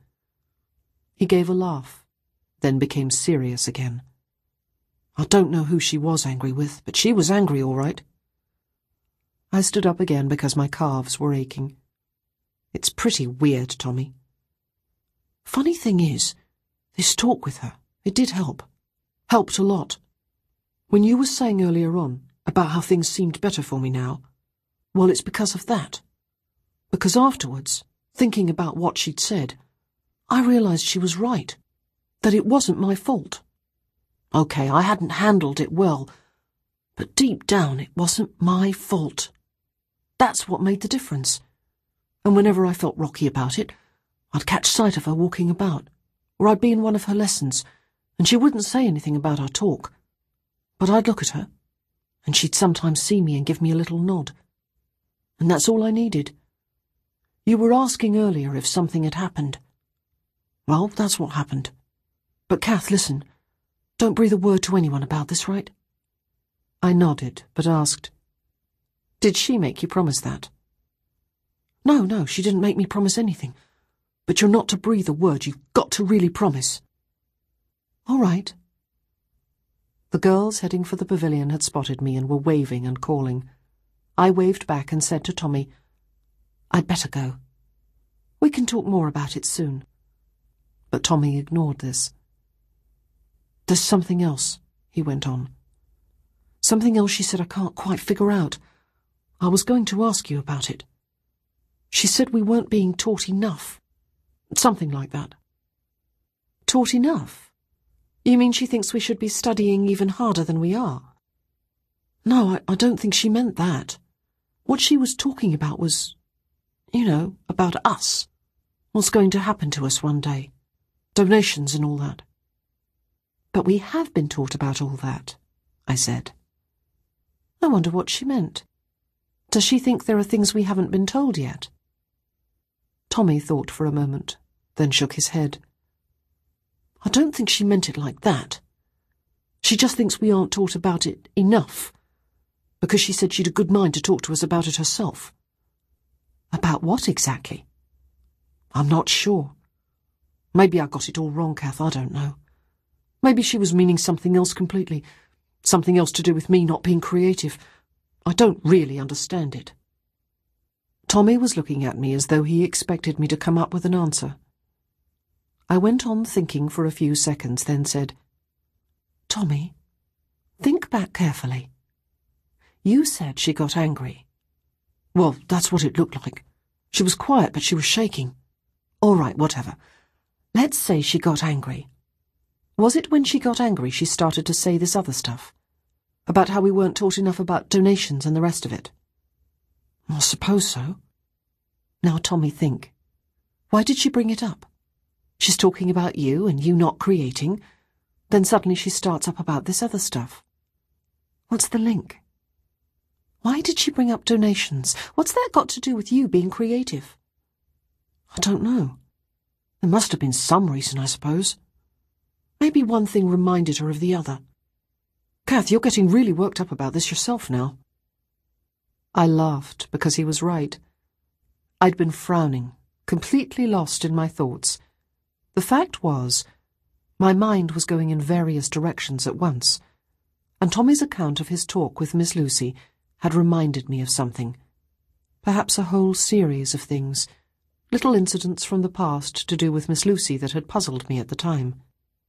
He gave a laugh, then became serious again. "I don't know who she was angry with, but she was angry all right." I stood up again because my calves were aching. "It's pretty weird, Tommy. Funny thing is, this talk with her, it did help. Helped a lot. When you were saying earlier on about how things seemed better for me now, well, it's because of that. Because afterwards, thinking about what she'd said, I realized she was right, that it wasn't my fault. Okay, I hadn't handled it well, but deep down it wasn't my fault. That's what made the difference. And whenever I felt rocky about it, I'd catch sight of her walking about, or I'd be in one of her lessons, and she wouldn't say anything about our talk. But I'd look at her, and she'd sometimes see me and give me a little nod. And that's all I needed. You were asking earlier if something had happened. Well, that's what happened. But Kath, listen, don't breathe a word to anyone about this, right?" I nodded, but asked, "Did she make you promise that?" "No, no, she didn't make me promise anything. But you're not to breathe a word. You've got to really promise." "All right." The girls heading for the pavilion had spotted me and were waving and calling. I waved back and said to Tommy, "I'd better go. We can talk more about it soon." But Tommy ignored this. "There's something else," he went on. "Something else she said I can't quite figure out. I was going to ask you about it. She said we weren't being taught enough. Something like that." "Taught enough? You mean she thinks we should be studying even harder than we are?" "No, I, I don't think she meant that. What she was talking about was, you know, about us. What's going to happen to us one day. Donations and all that." "But we have been taught about all that," I said. I wonder what she meant. Does she think there are things we haven't been told yet? Tommy thought for a moment, then shook his head. I don't think she meant it like that. She just thinks we aren't taught about it enough, because she said she'd a good mind to talk to us about it herself. About what exactly? I'm not sure. Maybe I got it all wrong, Kath, I don't know. Maybe she was meaning something else completely, something else to do with me not being creative. I don't really understand it. Tommy was looking at me as though he expected me to come up with an answer. I went on thinking for a few seconds, then said, Tommy, think back carefully. You said she got angry. Well, that's what it looked like. She was quiet, but she was shaking. All right, whatever. Let's say she got angry. Was it when she got angry she started to say this other stuff? About how we weren't taught enough about donations and the rest of it? I suppose so. Now, Tommy, think. Why did she bring it up? She's talking about you and you not creating. Then suddenly she starts up about this other stuff. What's the link? Why did she bring up donations? What's that got to do with you being creative? I don't know. There must have been some reason, I suppose. Maybe one thing reminded her of the other. Kath, you're getting really worked up about this yourself now. I laughed because he was right. I'd been frowning, completely lost in my thoughts. The fact was, my mind was going in various directions at once, and Tommy's account of his talk with Miss Lucy had reminded me of something. Perhaps a whole series of things, little incidents from the past to do with Miss Lucy that had puzzled me at the time.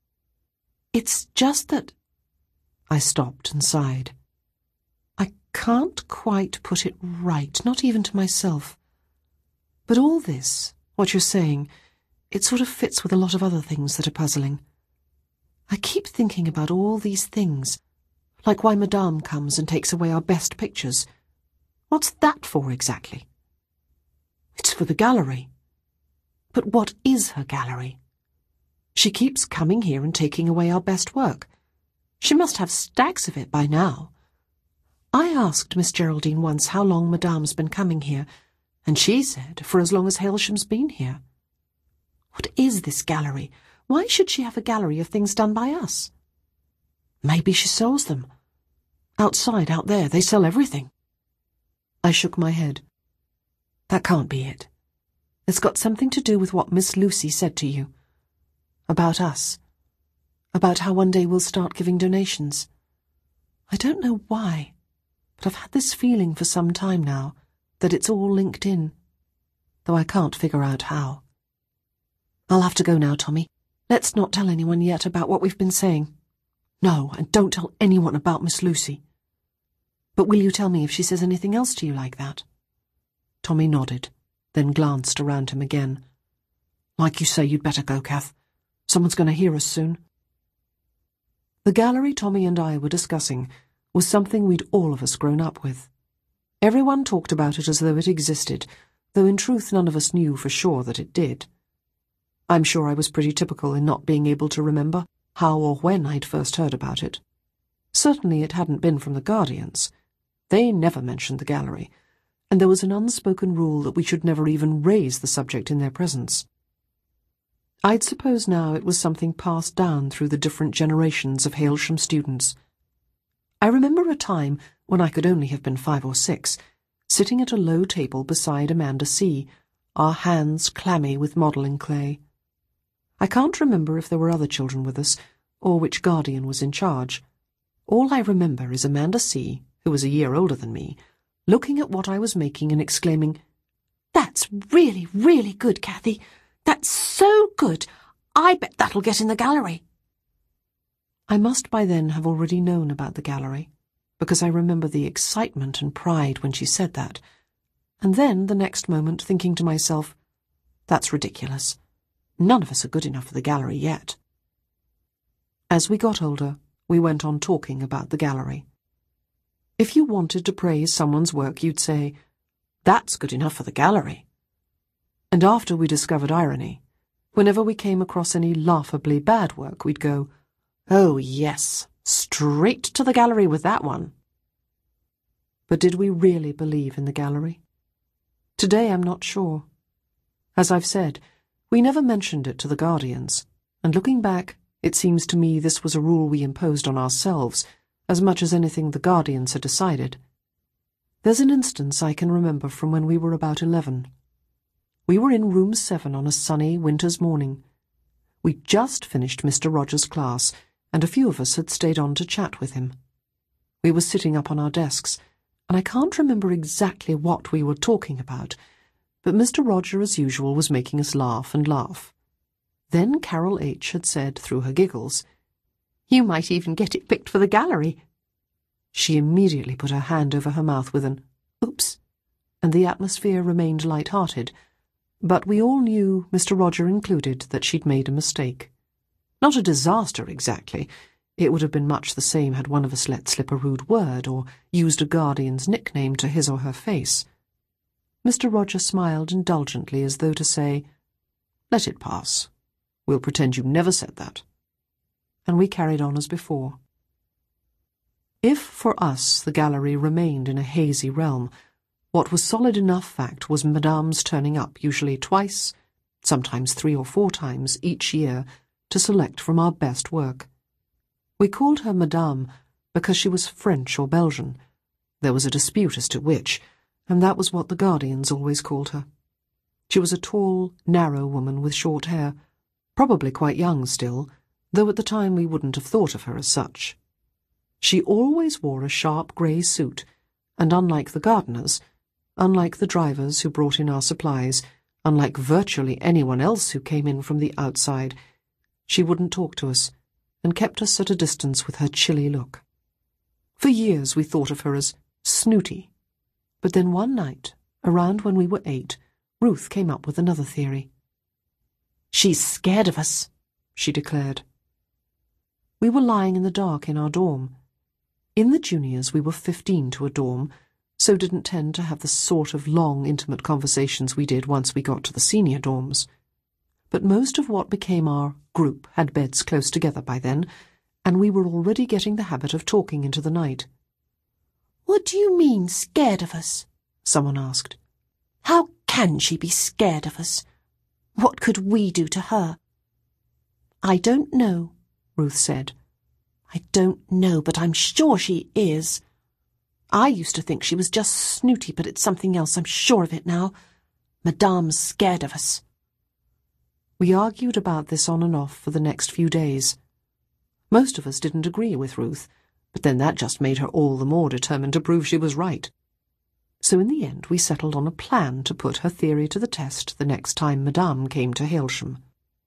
It's just that... I stopped and sighed. I can't quite put it right, not even to myself. But all this, what you're saying, it sort of fits with a lot of other things that are puzzling. I keep thinking about all these things, like why Madame comes and takes away our best pictures. What's that for exactly? It's for the gallery. But what is her gallery? She keeps coming here and taking away our best work. She must have stacks of it by now. I asked Miss Geraldine once how long Madame's been coming here, and she said for as long as Hailsham's been here. What is this gallery? Why should she have a gallery of things done by us? Maybe she sells them. Outside, out there, they sell everything. I shook my head. That can't be it. It's got something to do with what Miss Lucy said to you. About us. About how one day we'll start giving donations. I don't know why, but I've had this feeling for some time now that it's all linked in, though I can't figure out how. I'll have to go now, Tommy. Let's not tell anyone yet about what we've been saying. No, and don't tell anyone about Miss Lucy. But will you tell me if she says anything else to you like that? Tommy nodded, then glanced around him again. Like you say, you'd better go, Kath. Someone's going to hear us soon. The gallery Tommy and I were discussing was something we'd all of us grown up with. Everyone talked about it as though it existed, though in truth none of us knew for sure that it did. I'm sure I was pretty typical in not being able to remember how or when I'd first heard about it. Certainly it hadn't been from the Guardians. They never mentioned the gallery, and there was an unspoken rule that we should never even raise the subject in their presence. I'd suppose now it was something passed down through the different generations of Hailsham students. I remember a time when I could only have been five or six, sitting at a low table beside Amanda C., our hands clammy with modelling clay. I can't remember if there were other children with us, or which guardian was in charge. All I remember is Amanda C., who was a year older than me, looking at what I was making and exclaiming, "That's really, really good, Kathy. That's so good. I bet that'll get in the gallery." I must by then have already known about the gallery, because I remember the excitement and pride when she said that, and then the next moment thinking to myself, that's ridiculous. None of us are good enough for the gallery yet. As we got older, we went on talking about the gallery. If you wanted to praise someone's work, you'd say, "That's good enough for the gallery." And after we discovered irony, whenever we came across any laughably bad work, we'd go, "Oh yes, straight to the gallery with that one." But did we really believe in the gallery? Today I'm not sure. As I've said, we never mentioned it to the guardians, and looking back, it seems to me this was a rule we imposed on ourselves, as much as anything the guardians had decided. There's an instance I can remember from when we were about eleven. We were in room seven on a sunny winter's morning. We'd just finished Mister Rogers' class, and a few of us had stayed on to chat with him. We were sitting up on our desks, and I can't remember exactly what we were talking about, but Mister Roger, as usual, was making us laugh and laugh. Then Carol H. had said, through her giggles, "You might even get it picked for the gallery." She immediately put her hand over her mouth with an "oops," and the atmosphere remained light-hearted, but we all knew, Mister Roger included, that she'd made a mistake. Not a disaster exactly. It would have been much the same had one of us let slip a rude word or used a guardian's nickname to his or her face. Mister Roger smiled indulgently as though to say, "Let it pass. We'll pretend you never said that." And we carried on as before. If for us the gallery remained in a hazy realm, what was solid enough fact was Madame's turning up usually twice, sometimes three or four times each year, to select from our best work. We called her Madame because she was French or Belgian. There was a dispute as to which, and that was what the guardians always called her. She was a tall, narrow woman with short hair, probably quite young still, though at the time we wouldn't have thought of her as such. She always wore a sharp grey suit, and unlike the gardeners, unlike the drivers who brought in our supplies, unlike virtually anyone else who came in from the outside, she wouldn't talk to us, and kept us at a distance with her chilly look. For years we thought of her as snooty, but then one night, around when we were eight, Ruth came up with another theory. "She's scared of us," she declared. We were lying in the dark in our dorm. In the juniors we were fifteen to a dorm, so didn't tend to have the sort of long, intimate conversations we did once we got to the senior dorms. But most of what became our group had beds close together by then, and we were already getting the habit of talking into the night. "What do you mean, scared of us?" someone asked. "How can she be scared of us? What could we do to her?" "I don't know," Ruth said. "I don't know, but I'm sure she is. I used to think she was just snooty, but it's something else, I'm sure of it now. Madame's scared of us." We argued about this on and off for the next few days. Most of us didn't agree with Ruth, but then that just made her all the more determined to prove she was right. So in the end we settled on a plan to put her theory to the test the next time Madame came to Hailsham.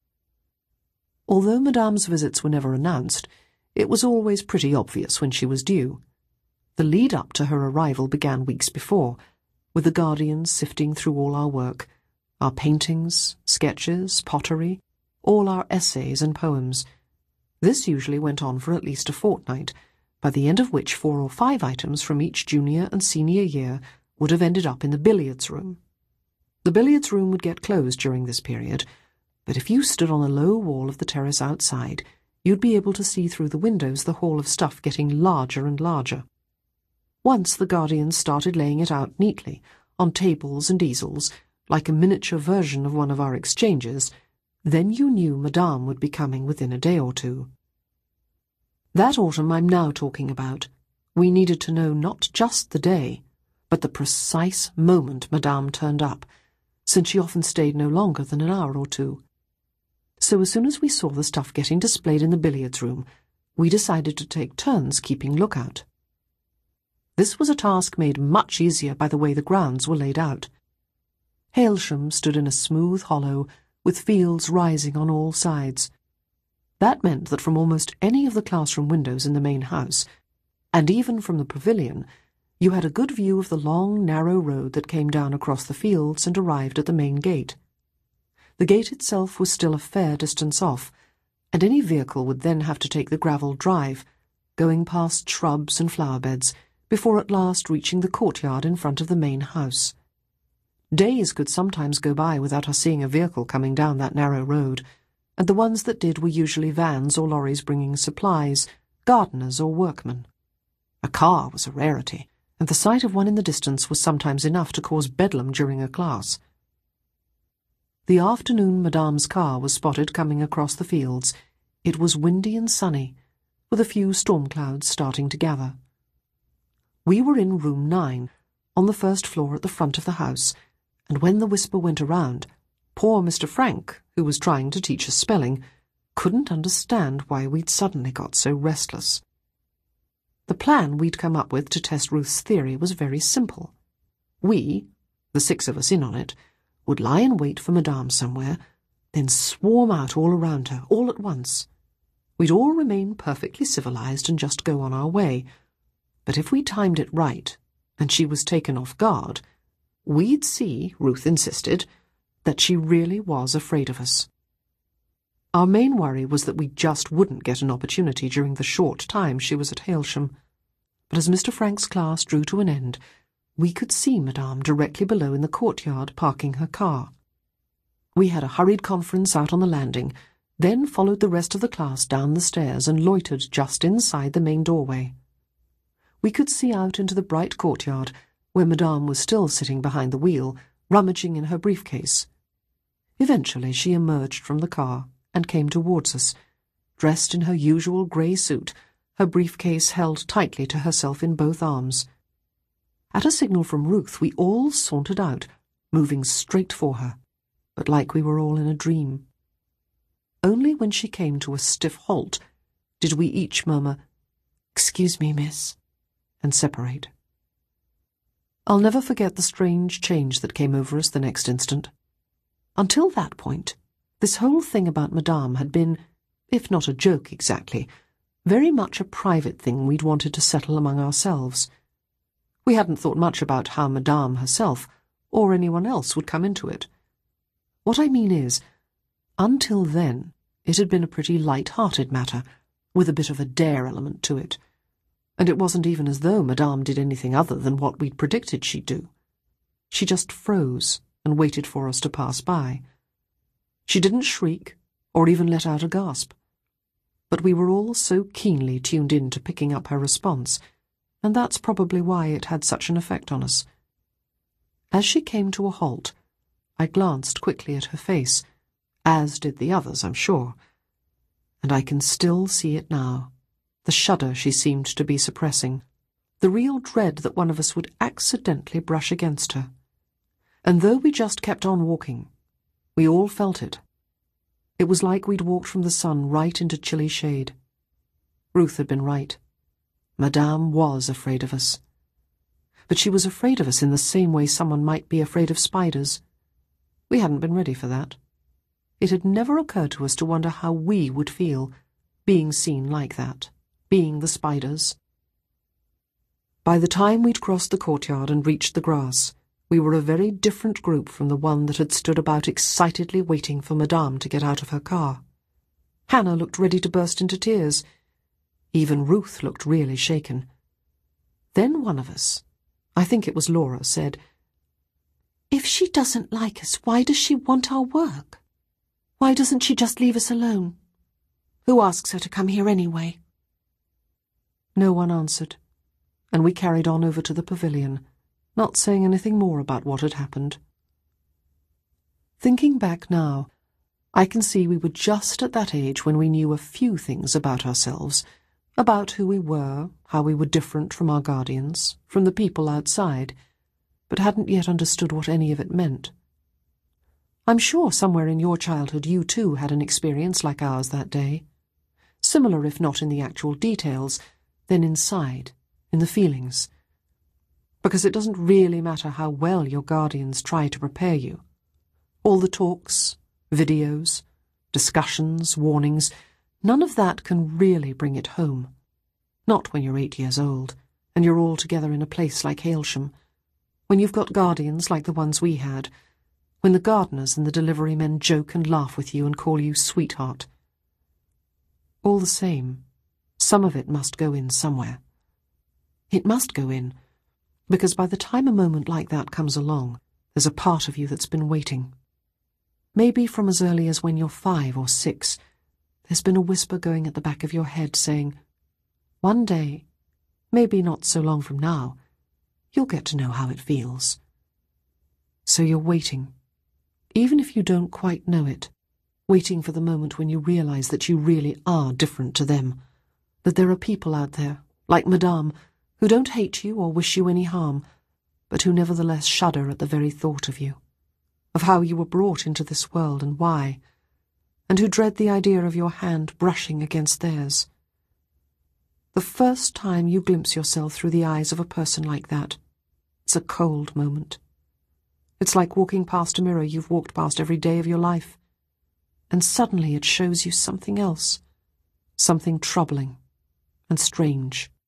Although Madame's visits were never announced, it was always pretty obvious when she was due. The lead-up to her arrival began weeks before, with the guardians sifting through all our work, our paintings, sketches, pottery, all our essays and poems. This usually went on for at least a fortnight, by the end of which four or five items from each junior and senior year would have ended up in the billiards room. The billiards room would get closed during this period, but if you stood on the low wall of the terrace outside, you'd be able to see through the windows the haul of stuff getting larger and larger. Once the guardians started laying it out neatly, on tables and easels, like a miniature version of one of our exchanges, then you knew Madame would be coming within a day or two. That autumn I'm now talking about, we needed to know not just the day, but the precise moment Madame turned up, since she often stayed no longer than an hour or two. So as soon as we saw the stuff getting displayed in the billiards room, we decided to take turns keeping lookout. This was a task made much easier by the way the grounds were laid out. Hailsham stood in a smooth hollow, with fields rising on all sides. That meant that from almost any of the classroom windows in the main house, and even from the pavilion, you had a good view of the long, narrow road that came down across the fields and arrived at the main gate. The gate itself was still a fair distance off, and any vehicle would then have to take the gravel drive, going past shrubs and flower beds, before at last reaching the courtyard in front of the main house. Days could sometimes go by without us seeing a vehicle coming down that narrow road, and the ones that did were usually vans or lorries bringing supplies, gardeners or workmen. A car was a rarity, and the sight of one in the distance was sometimes enough to cause bedlam during a class. The afternoon Madame's car was spotted coming across the fields. It was windy and sunny, with a few storm clouds starting to gather. We were in room nine, on the first floor at the front of the house, and when the whisper went around, poor Mister Frank, who was trying to teach us spelling, couldn't understand why we'd suddenly got so restless. The plan we'd come up with to test Ruth's theory was very simple. We, the six of us in on it, would lie in wait for Madame somewhere, then swarm out all around her, all at once. We'd all remain perfectly civilized and just go on our way, but if we timed it right, and she was taken off guard, we'd see, Ruth insisted, that she really was afraid of us. Our main worry was that we just wouldn't get an opportunity during the short time she was at Hailsham. But as Mister Frank's class drew to an end, we could see Madame directly below in the courtyard parking her car. We had a hurried conference out on the landing, then followed the rest of the class down the stairs and loitered just inside the main doorway. We could see out into the bright courtyard, where Madame was still sitting behind the wheel, rummaging in her briefcase. Eventually she emerged from the car and came towards us, dressed in her usual grey suit, her briefcase held tightly to herself in both arms. At a signal from Ruth, we all sauntered out, moving straight for her, but like we were all in a dream. Only when she came to a stiff halt did we each murmur, "Excuse me, miss," and separate. I'll never forget the strange change that came over us the next instant. Until that point, this whole thing about Madame had been, if not a joke exactly, very much a private thing we'd wanted to settle among ourselves. We hadn't thought much about how Madame herself, or anyone else, would come into it. What I mean is, until then, it had been a pretty light-hearted matter, with a bit of a dare element to it. And it wasn't even as though Madame did anything other than what we'd predicted she'd do. She just froze and waited for us to pass by. She didn't shriek, or even let out a gasp. But we were all so keenly tuned in to picking up her response, and that's probably why it had such an effect on us. As she came to a halt, I glanced quickly at her face, as did the others, I'm sure, and I can still see it now, the shudder she seemed to be suppressing, the real dread that one of us would accidentally brush against her. And though we just kept on walking, we all felt it. It was like we'd walked from the sun right into chilly shade. Ruth had been right. Madame was afraid of us. But she was afraid of us in the same way someone might be afraid of spiders. We hadn't been ready for that. It had never occurred to us to wonder how we would feel, being seen like that, being the spiders. By the time we'd crossed the courtyard and reached the grass, we were a very different group from the one that had stood about excitedly waiting for Madame to get out of her car. Hannah looked ready to burst into tears. Even Ruth looked really shaken. Then one of us, I think it was Laura, said, "If she doesn't like us, why does she want our work? Why doesn't she just leave us alone? Who asks her to come here anyway?" No one answered, and we carried on over to the pavilion, not saying anything more about what had happened. Thinking back now, I can see we were just at that age when we knew a few things about ourselves, about who we were, how we were different from our guardians, from the people outside, but hadn't yet understood what any of it meant. I'm sure somewhere in your childhood you too had an experience like ours that day, similar if not in the actual details, then inside, in the feelings. Because it doesn't really matter how well your guardians try to prepare you. All the talks, videos, discussions, warnings, none of that can really bring it home. Not when you're eight years old, and you're all together in a place like Hailsham, when you've got guardians like the ones we had, when the gardeners and the delivery men joke and laugh with you and call you sweetheart. All the same, some of it must go in somewhere. It must go in, because by the time a moment like that comes along, there's a part of you that's been waiting. Maybe from as early as when you're five or six, there's been a whisper going at the back of your head saying, one day, maybe not so long from now, you'll get to know how it feels. So you're waiting, even if you don't quite know it, waiting for the moment when you realize that you really are different to them, that there are people out there, like Madame, who don't hate you or wish you any harm, but who nevertheless shudder at the very thought of you, of how you were brought into this world and why, and who dread the idea of your hand brushing against theirs. The first time you glimpse yourself through the eyes of a person like that, it's a cold moment. It's like walking past a mirror you've walked past every day of your life, and suddenly it shows you something else, something troubling and strange.